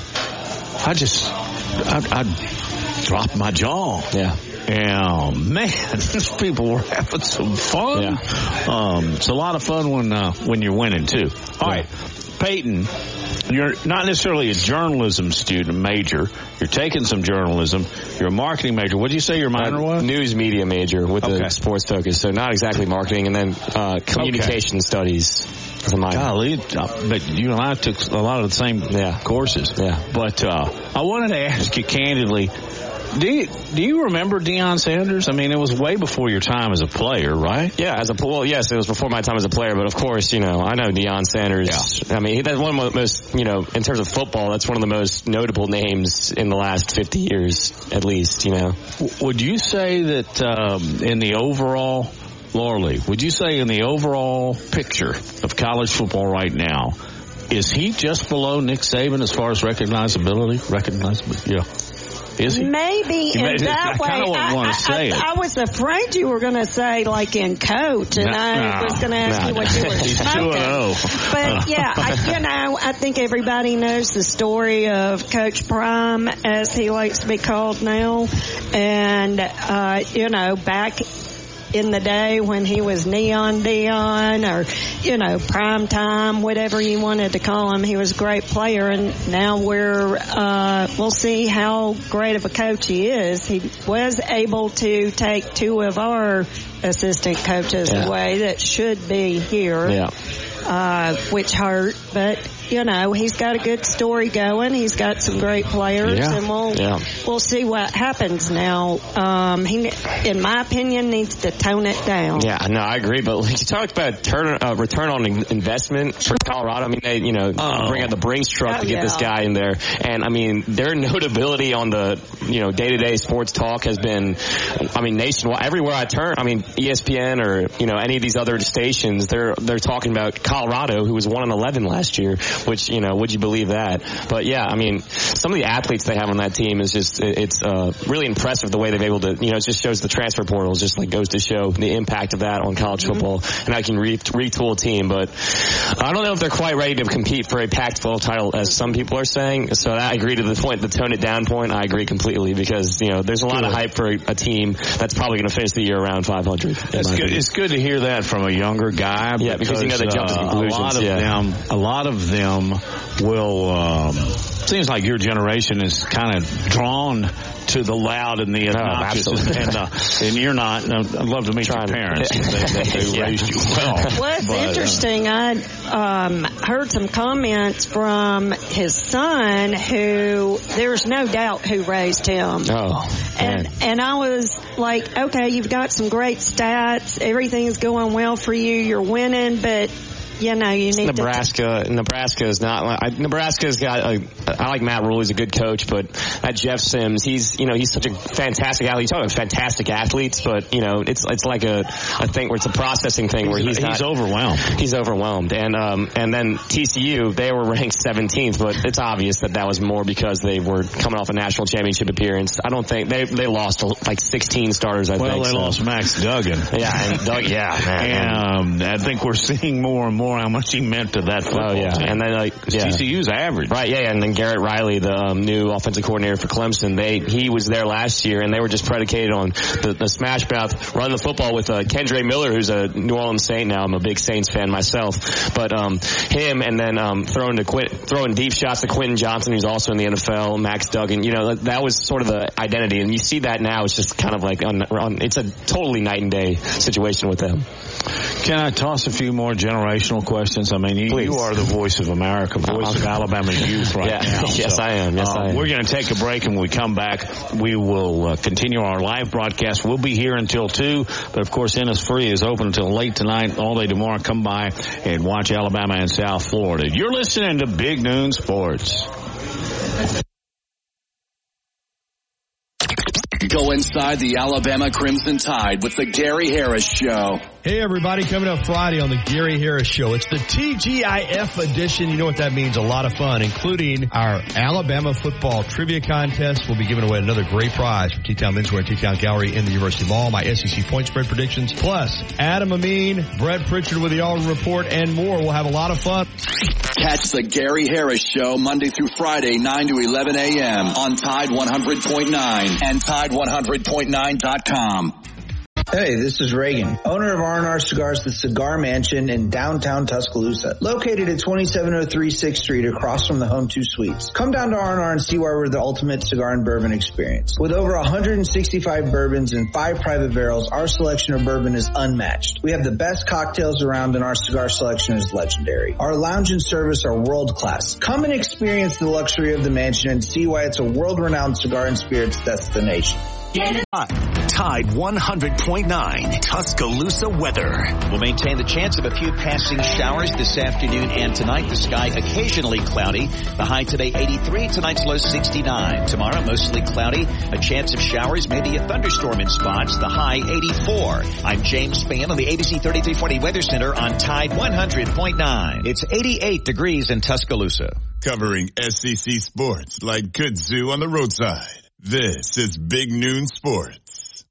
I just, I, I dropped my jaw. Yeah. And, man, these people were having some fun. Yeah. Um, it's a lot of fun when uh, when you're winning, too. All yeah. right, Peyton, you're not necessarily a journalism student major. You're taking some journalism. You're a marketing major. What did you say your minor uh, was? News media major with okay. the sports focus. So not exactly marketing, and then uh, communication okay. studies as a minor. Golly, but you and I took a lot of the same yeah. courses. Yeah. But uh, I wanted to ask you candidly, Do you, do you remember Deion Sanders? I mean, it was way before your time as a player, right? Yeah, as a well, yes, it was before my time as a player. But of course, you know, I know Deion Sanders. Yeah. I mean, that's one of the most, you know, in terms of football, that's one of the most notable names in the last fifty years, at least. You know, would you say that um, in the overall, Laura Lee, would you say in the overall picture of college football right now, is he just below Nick Saban as far as recognizability? Recognizability, yeah. Is he? Maybe in that way. I kind of want to say I, it. I was afraid you were going to say like in coach, and no, I no, was going to ask no. you what you were He's smoking. two and oh. But yeah, I, you know, I think everybody knows the story of Coach Prime, as he likes to be called now, and uh, you know, back in the day when he was Neon Dion, or, you know, prime time, whatever you wanted to call him, he was a great player, and now we're, uh, we'll see how great of a coach he is. He was able to take two of our assistant coaches yeah. away that should be here, yeah. uh, which hurt, but, you know, he's got a good story going. He's got some great players, yeah. and we'll yeah. we'll see what happens now. Um, he, in my opinion, needs to tone it down. Yeah, no, I agree. But like you talked about turn, uh, return on investment for Colorado. I mean, they, you know, oh. bring out the Brinks truck oh, to get yeah. this guy in there, and I mean, their notability on the, you know, day-to-day sports talk has been, I mean, nationwide. Everywhere I turn, I mean, E S P N or, you know, any of these other stations, they're they're talking about Colorado, who was one and eleven last year. Which, you know, would you believe that? But yeah, I mean, some of the athletes they have on that team is just, it's uh, really impressive the way they've able to, you know, it just shows the transfer portal just like goes to show the impact of that on college mm-hmm. football, and I can re- retool a team. But I don't know if they're quite ready to compete for a Pac twelve title, as some people are saying. So I agree to the point, the tone it down point. I agree completely, because, you know, there's a lot good. of hype for a, a team that's probably going to finish the year around five hundred. It's good. Opinion. It's good to hear that from a younger guy. Yeah, because, because you know they jump to uh, conclusions. A lot of yeah. them, a lot of them will. Um, seems like your generation is kind of drawn to the loud and the obnoxious, oh, and, uh, and you're not. I'd love to meet your parents. They, they, they yeah. raised you well. Well, it's but, interesting. Uh, I um, heard some comments from his son, who there's no doubt who raised him. Oh, and man. and I was like, okay, you've got some great stats. Everything's going well for you. You're winning, but. You know, you need Nebraska. To Nebraska is not like, I, Nebraska's got a, I like Matt Rule. He's a good coach, but at Jeff Sims, he's, you know, he's such a fantastic athlete. You talk about fantastic athletes, but, you know, it's, it's like a, a thing where it's a processing thing he's, where he's, he's not, overwhelmed. He's overwhelmed. And, um, and then T C U, they were ranked seventeenth, but it's obvious that that was more because they were coming off a national championship appearance. I don't think they, they lost like sixteen starters, I well, think. Well, they so. lost Max Duggan. Yeah, and Doug, yeah, man. And, um, I think we're seeing more and more how much he meant to that football oh, yeah. team. And then, like, yeah. T C U's average. Right, yeah, and then Garrett Riley, the um, new offensive coordinator for Clemson, they he was there last year, and they were just predicated on the, the smash mouth, run the football with uh, Kendre Miller, who's a New Orleans Saint now. I'm a big Saints fan myself. But um, him, and then um, throwing to Quint, throwing deep shots to Quentin Johnson, who's also in the N F L, Max Duggan, you know, that was sort of the identity. And you see that now, it's just kind of like, on, on, it's a totally night and day situation with them. Can I toss a few more generational questions? I mean, you, you are the voice of America, voice of Alabama youth right yeah. now. Yes, so, I am. Yes, uh, I am. We're going to take a break, and when we come back, we will uh, continue our live broadcast. We'll be here until two, but of course, Innisfree is open until late tonight, all day tomorrow. Come by and watch Alabama and South Florida. You're listening to Big Noon Sports. Go inside the Alabama Crimson Tide with the Gary Harris Show. Hey, everybody, coming up Friday on the Gary Harris Show. It's the T G I F edition. You know what that means. A lot of fun, including our Alabama football trivia contest. We'll be giving away another great prize from T-Town Menswear and T-Town Gallery in the University Mall. My S E C point spread predictions. Plus, Adam Amin, Brett Pritchard with the Auburn Report, and more. We'll have a lot of fun. Catch the Gary Harris Show Monday through Friday, nine to eleven a.m. on Tide one hundred point nine and Tide one hundred point nine dot com. Hey, this is Reagan, owner of R and R Cigars, the Cigar Mansion in downtown Tuscaloosa, located at twenty-seven oh three sixth Street across from the Home two Suites. Come down to R and R and see why we're the ultimate cigar and bourbon experience. With over one hundred sixty-five bourbons and five private barrels, our selection of bourbon is unmatched. We have the best cocktails around, and our cigar selection is legendary. Our lounge and service are world class. Come and experience the luxury of the mansion and see why it's a world-renowned cigar and spirits destination. Get it. Tide one hundred point nine Tuscaloosa weather. We'll maintain the chance of a few passing showers this afternoon and tonight. The sky occasionally cloudy. The high today eighty-three, tonight's low sixty-nine. Tomorrow mostly cloudy. A chance of showers, maybe a thunderstorm in spots. The high eighty-four. I'm James Spann on the A B C thirty-three forty Weather Center on Tide one hundred point nine. It's eighty-eight degrees in Tuscaloosa. Covering S C C sports like kudzu on the roadside. This is Big Noon Sports.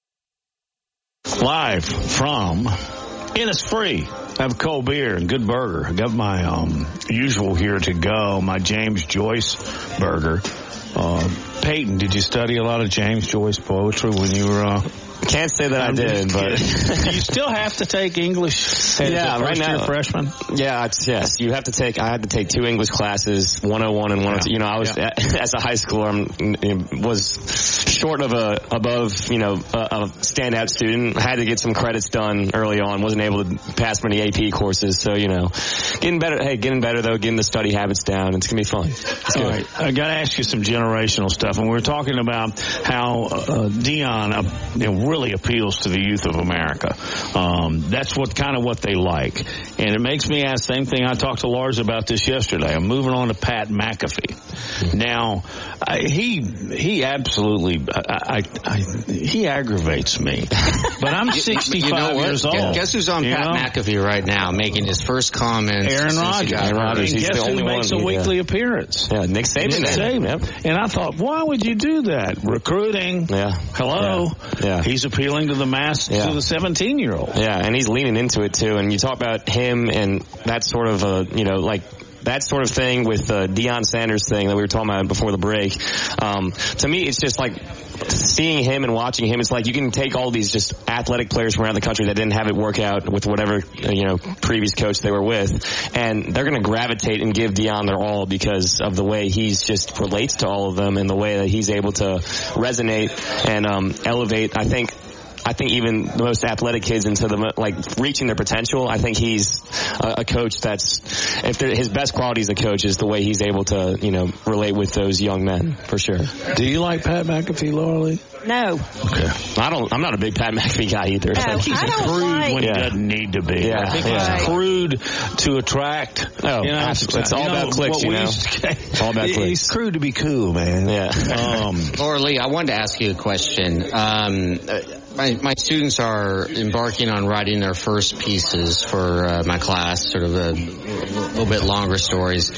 Live from Innisfree. Have cold beer and good burger. I got my um, usual here to go, my James Joyce burger. Uh, Peyton, did you study a lot of James Joyce poetry when you were... Uh, Can't say that I did, but... Do you still have to take English as yeah, a right now, freshman? Yeah, it's, yes. You have to take, I had to take two English classes, one oh one and one oh two. Yeah. You know, I was, yeah. as a high schooler, I was short of a, above, you know, a, a standout student. I had to get some credits done early on. Wasn't able to pass many A P courses. So, you know, getting better. Hey, getting better, though, getting the study habits down. It's going to be fun. It's All good. right. I got to ask you some generational stuff. And we were talking about how uh, Deion, uh, you know, really appeals to the youth of America. Um, that's what kind of what they like. And it makes me ask the same thing. I talked to Lars about this yesterday. I'm moving on to Pat McAfee. Now, I, he he absolutely, I, I, I, he aggravates me. But I'm sixty-five you know years old. Guess who's on you Pat know? McAfee right now making his first comments? Aaron Rodgers. Aaron Rodgers. He's guess the only who makes one, a yeah. weekly appearance? Yeah, Nick Saban. Nick Saban. Yep. And I thought, why would you do that? Recruiting. Yeah. Hello. Yeah. yeah. He's appealing to the mass, yeah. to the seventeen-year-old. Yeah, and he's leaning into it, too. And you talk about him and that sort of, uh, you know, like, that sort of thing with the Deion Sanders thing that we were talking about before the break. Um, to me, it's just like seeing him and watching him. It's like you can take all these just athletic players from around the country that didn't have it work out with whatever, you know, previous coach they were with, and they're going to gravitate and give Deion their all because of the way he's just relates to all of them and the way that he's able to resonate and um, elevate. I think I think even the most athletic kids into the, like, reaching their potential. I think he's a, a coach that's, if his best quality as a coach is the way he's able to, you know, relate with those young men, for sure. Do you like Pat McAfee, Laura Lee? No. Okay. I don't, I'm not a big Pat McAfee guy either. No, I think he's I don't crude like, when he yeah. doesn't need to be. Yeah. I think Yeah. he's crude to attract. Oh, you know, absolutely. It's all you know, about clicks, you know. To, all about clicks. He's crude to be cool, man. Yeah. Um, Laura Lee, I wanted to ask you a question. Um, my, my students are embarking on writing their first pieces for uh, my class, sort of a little bit longer stories.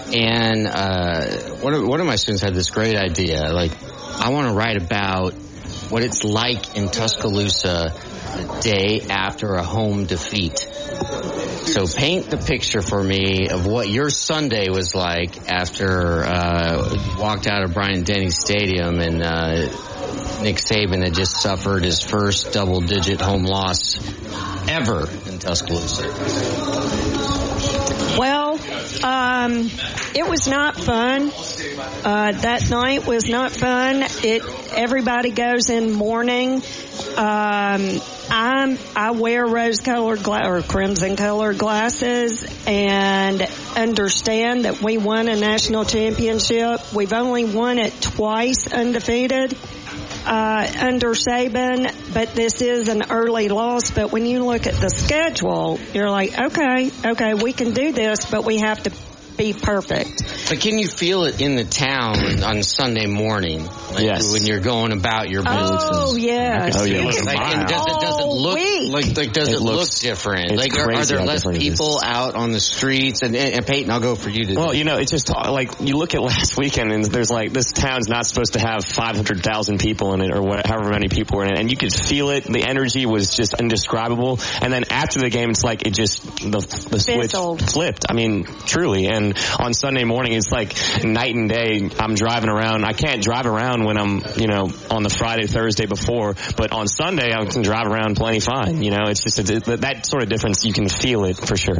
And uh, one of, one of my students had this great idea. Like, I want to write about what it's like in Tuscaloosa the day after a home defeat. So paint the picture for me of what your Sunday was like after uh, you walked out of Bryant-Denny Stadium and uh, Nick Saban had just suffered his first double-digit home loss ever in Tuscaloosa. Well, um, it was not fun. Uh, that night was not fun. It everybody goes in mourning. Um, I'm I wear rose-colored gla- or crimson-colored glasses and understand that we won a national championship. We've only won it twice undefeated uh, under Saban, but this is an early loss. But when you look at the schedule, you're like, okay, okay, we can do this, but we have to be perfect. But can you feel it in the town on Sunday morning? Like yes. When you're going about your business. Oh, yes. Oh, yeah. Like, and does it, does it look like, like does it, it looks, look different? Like are, are there less people out on the streets? And, and, and Peyton, I'll go for you to. Well, you know, it's just like you look at last weekend, and there's like this town's not supposed to have five hundred thousand people in it, or what, however many people were in it, and you could feel it. The energy was just indescribable. And then after the game, it's like it just the the switch Fizzled. flipped. I mean, truly. And on Sunday morning, it's like night and day. I'm driving around. I can't drive around when I'm, you know, on the Friday, Thursday before, but on Sunday I can drive around plenty fine. You know, it's just a, that sort of difference. You can feel it for sure.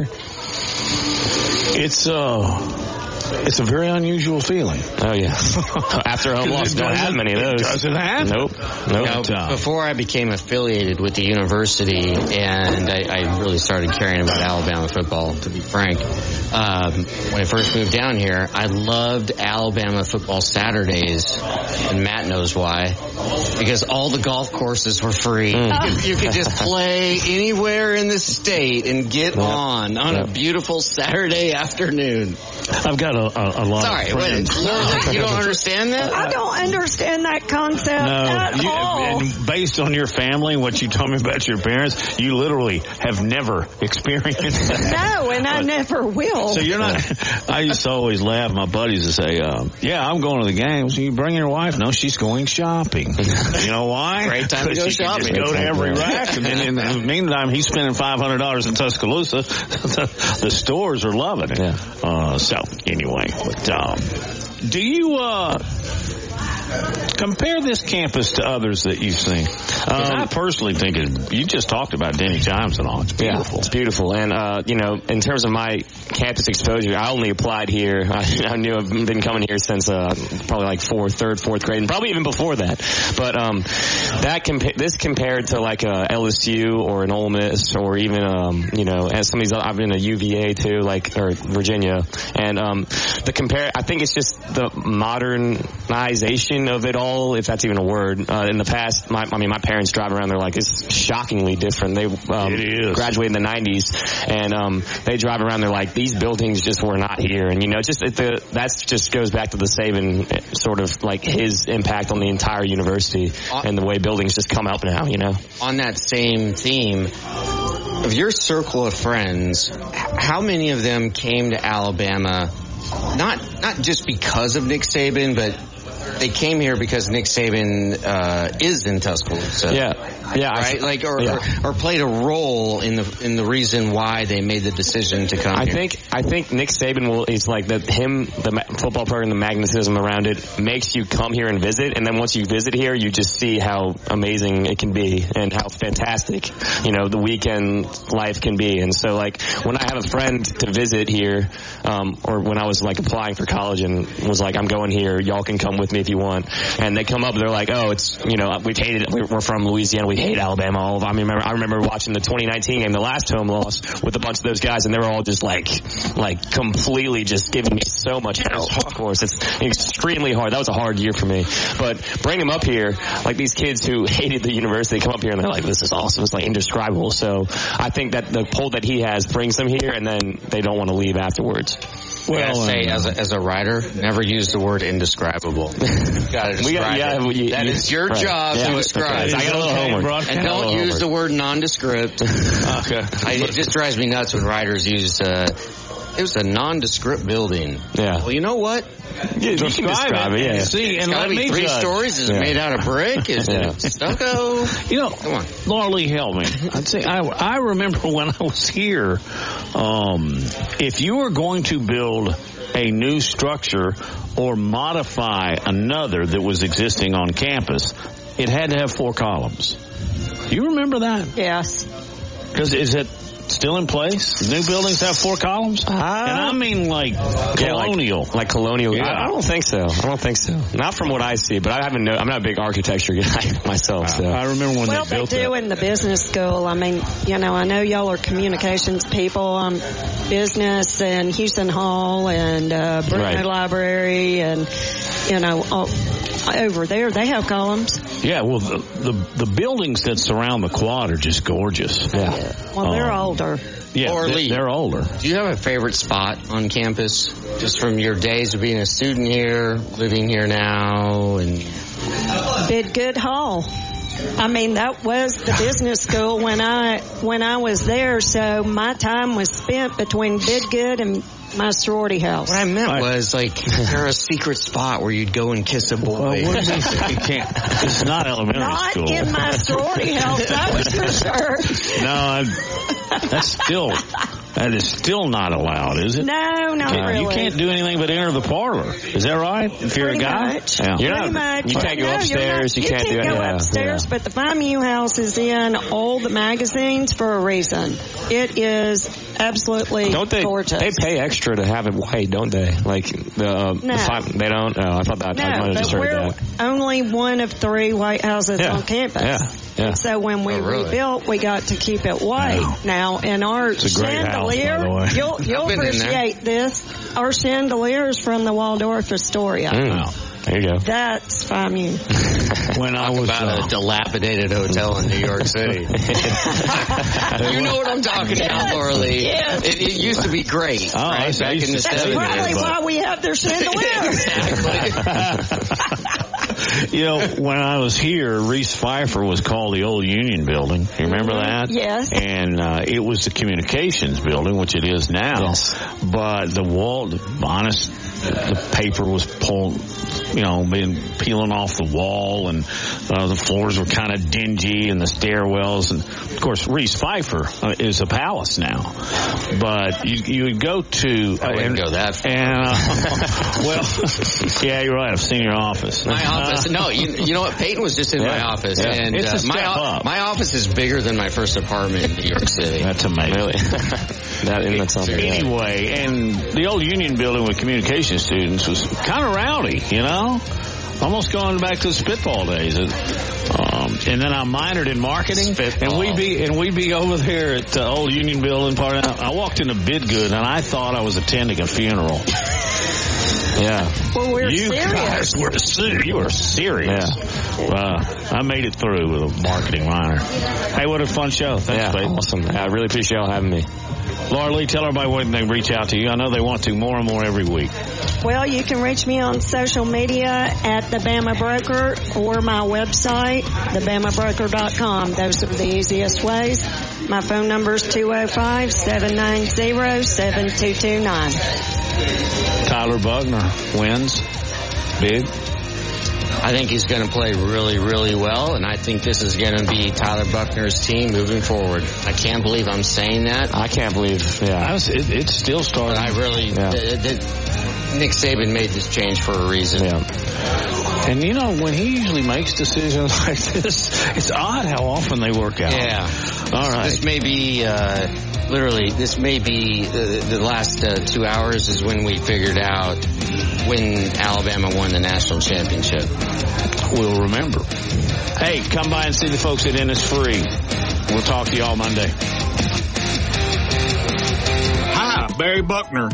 It's uh, it's a very unusual feeling. Oh yeah. After a home loss, don't have many of those. It doesn't happen. Nope. Nope. Now, before I became affiliated with the university, and I, I really started caring about Alabama football, to be frank, um, when I first moved down here, I loved Alabama football Saturdays, and Matt knows why. Because all the golf courses were free. Mm. You, could, you could just play anywhere in the state and get yep. on on yep. a beautiful Saturday afternoon. I've got a, a, a lot Sorry, of friends. Sorry, you don't understand that? I don't understand that concept no, at you, all. And based on your family and what you told me about your parents, you literally have never experienced that. No, and I never will. So you're not, I used to always laugh. My buddies would say, um, yeah, I'm going to the games. You bring your wife? No, she's going shopping. You know why? Great time to go shopping. Just go to every rack, and then in the meantime, he's spending five hundred dollars in Tuscaloosa. the, the stores are loving it. Yeah. Uh, so, anyway, but, um, do you, uh, compare this campus to others that you've seen? Um, I personally think it, you just talked about Denny Chimes and all. It's beautiful. Yeah, it's beautiful. And, uh, you know, in terms of my campus exposure, I only applied here. I, I knew I've been coming here since uh, probably like fourth, third, fourth grade, and probably even before that. But um, that compa- this compared to like a L S U or an Ole Miss or even, um, you know, as some of these, I've been a U V A too, like, or Virginia. And um, the compare, I think it's just the modernization of it all, if that's even a word. Uh, in the past, my, I mean, my parents drive around, they're like, it's shockingly different. They um, graduated in the nineties, and um, they drive around, they're like, these buildings just were not here. And, you know, just the, that's just goes back to the Saban sort of like his impact on the entire university and the way buildings just come out now, you know. On that same theme, of your circle of friends, how many of them came to Alabama not not just because of Nick Saban, but they came here because Nick Saban uh, is in Tuscaloosa. Yeah, yeah, right. I, like, or, yeah. or or played a role in the in the reason why they made the decision to come. I here. think I think Nick Saban will. It's like that. Him, the ma- football program, the magnetism around it makes you come here and visit, and then once you visit here, you just see how amazing it can be and how fantastic, you know, the weekend life can be. And so, like, when I have a friend to visit here, um, or when I was like applying for college and was like, I'm going here, y'all can come with me if you want. And they come up, they're like, oh, it's, you know, we've hated it. We're from Louisiana. We hate Alabama. All of, I remember, I remember watching the twenty nineteen game, the last home loss, with a bunch of those guys, and they were all just like, like completely just giving me so much hell. Of course, it's extremely hard. That was a hard year for me. But bring them up here, like these kids who hated the university, come up here and they're like, this is awesome. It's like indescribable. So I think that the pull that he has brings them here, and then they don't want to leave afterwards. Well, I say, um, as a, as a writer, never use the word indescribable. You gotta describe we got, yeah, it. We, that you, is your right. job yeah, to describe. Okay. I got a little homework. And don't use homework. the word nondescript. Okay. I, it just drives me nuts when writers use, uh, it was a nondescript building. Yeah. Well, you know what? Yeah, you can describe it, yeah. See, and let be me three judge. stories. Is yeah. it made out of brick? Is yeah. it stucco? You know, come on, Laura Lee, help me. I'd say I, I remember when I was here. Um, if you were going to build a new structure or modify another that was existing on campus, it had to have four columns. Do you remember that? Yes. Because is it still in place? New buildings have four columns? Uh, and I mean like colonial. Yeah, like, like colonial. Yeah. I, I don't think so. I don't think so. Not from what I see, but I haven't know, I'm not a big architecture guy myself. So. I remember when well, they built they do that. in the business school. I mean, you know, I know y'all are communications people. Um, business and Houston Hall and uh, Bruno right. Library and, you know, all, over there they have columns. Yeah, well, the, the the buildings that surround the quad are just gorgeous. Yeah. yeah. Well, they're um, older. Yeah, or they're, they're older. Do you have a favorite spot on campus, just from your days of being a student here, living here now, and Bidgood Hall? I mean, that was the business school when I when I was there, so my time was spent between Bidgood and my sorority house. What I meant I, was, like, there a secret spot where you'd go and kiss a boy. Well, what you can't, it's not elementary not school. Not in my sorority house, that was for sure. No, I, that's still... That is still not allowed, is it? No, not uh, really. You can't do anything but enter the parlor. Is that right? If you're Pretty a guy? Much. Yeah. You're Pretty not, much. You can't go no, upstairs. Not, you, can't, can't do it. go Yeah, upstairs, yeah. but the FIMU house is in all the magazines for a reason. It is absolutely don't they, gorgeous. They pay extra to have it white, don't they? Like, the, uh, no. the five, they don't? Oh, I thought that. No, I might have but just heard we're that. only one of three white houses yeah. on campus. Yeah. Yeah. And so when we oh, really? rebuilt, we got to keep it white. Wow. Now, in our it's a great chandelier, house, by the way. you'll, you'll appreciate this. Our chandelier is from the Waldorf Astoria. Mm. Wow. There you go. That's FAMU. When I Talk was about uh, a dilapidated hotel in New York City. You know what I'm talking about, Laura Lee. Yes. It, it used to be great, Oh, right? I Back in the That's seventies. probably why we have their chandelier. you know, when I was here, Reese Pfeiffer was called the Old Union Building. You remember that? Yes. And uh, it was the communications building, which it is now. Yes. But the wall, the honest, the paper was pulled, you know, being peeling off the wall, and uh, the floors were kind of dingy, and the stairwells, and of course, Reese Pfeiffer uh, is a palace now. But you you would go to I wouldn't and, go that far. and uh, well, yeah, you're right. I've seen your office. My office. No, you, you know what? Peyton was just in Yeah. my office, Yeah. and It's a uh, step my up. my office is bigger than my first apartment in New York City. That's amazing. Really? that, and that's something. Yeah. Anyway, and the Old Union Building with communication students was kind of rowdy, you know? Almost going back to the spitball days. Um, and then I minored in marketing, Spitball. and we'd be and we'd be over there at the Old Union Building. Part of, I walked into Bidgood, and I thought I was attending a funeral. Yeah. Well, we're you serious. guys were serious. You were serious. Yeah. Uh, I made it through with a marketing minor. Hey, what a fun show. Thanks, Yeah, babe. awesome. I really appreciate y'all having me. Laura Lee, tell everybody when they reach out to you. I know they want to more and more every week. Well, you can reach me on social media at the Bama Broker or my website, the bama broker dot com. Those are the easiest ways. My phone number is two oh five, seven nine zero, seven two two nine. Tyler Buckner wins big. I think he's going to play really, really well, and I think this is going to be Tyler Buckner's team moving forward. I can't believe I'm saying that. I can't believe, yeah. I was, it, it's still starting. But I really, Yeah. th- th- Nick Saban made this change for a reason. Yeah. And you know, when he usually makes decisions like this, it's odd how often they work out. Yeah. All right. This may be, uh, literally, this may be the, the last uh, two hours is when we figured out when Alabama won the national championship. We'll remember. Hey, come by and see the folks at Innisfree. We'll talk to you all Monday. Hi, Barry Buckner.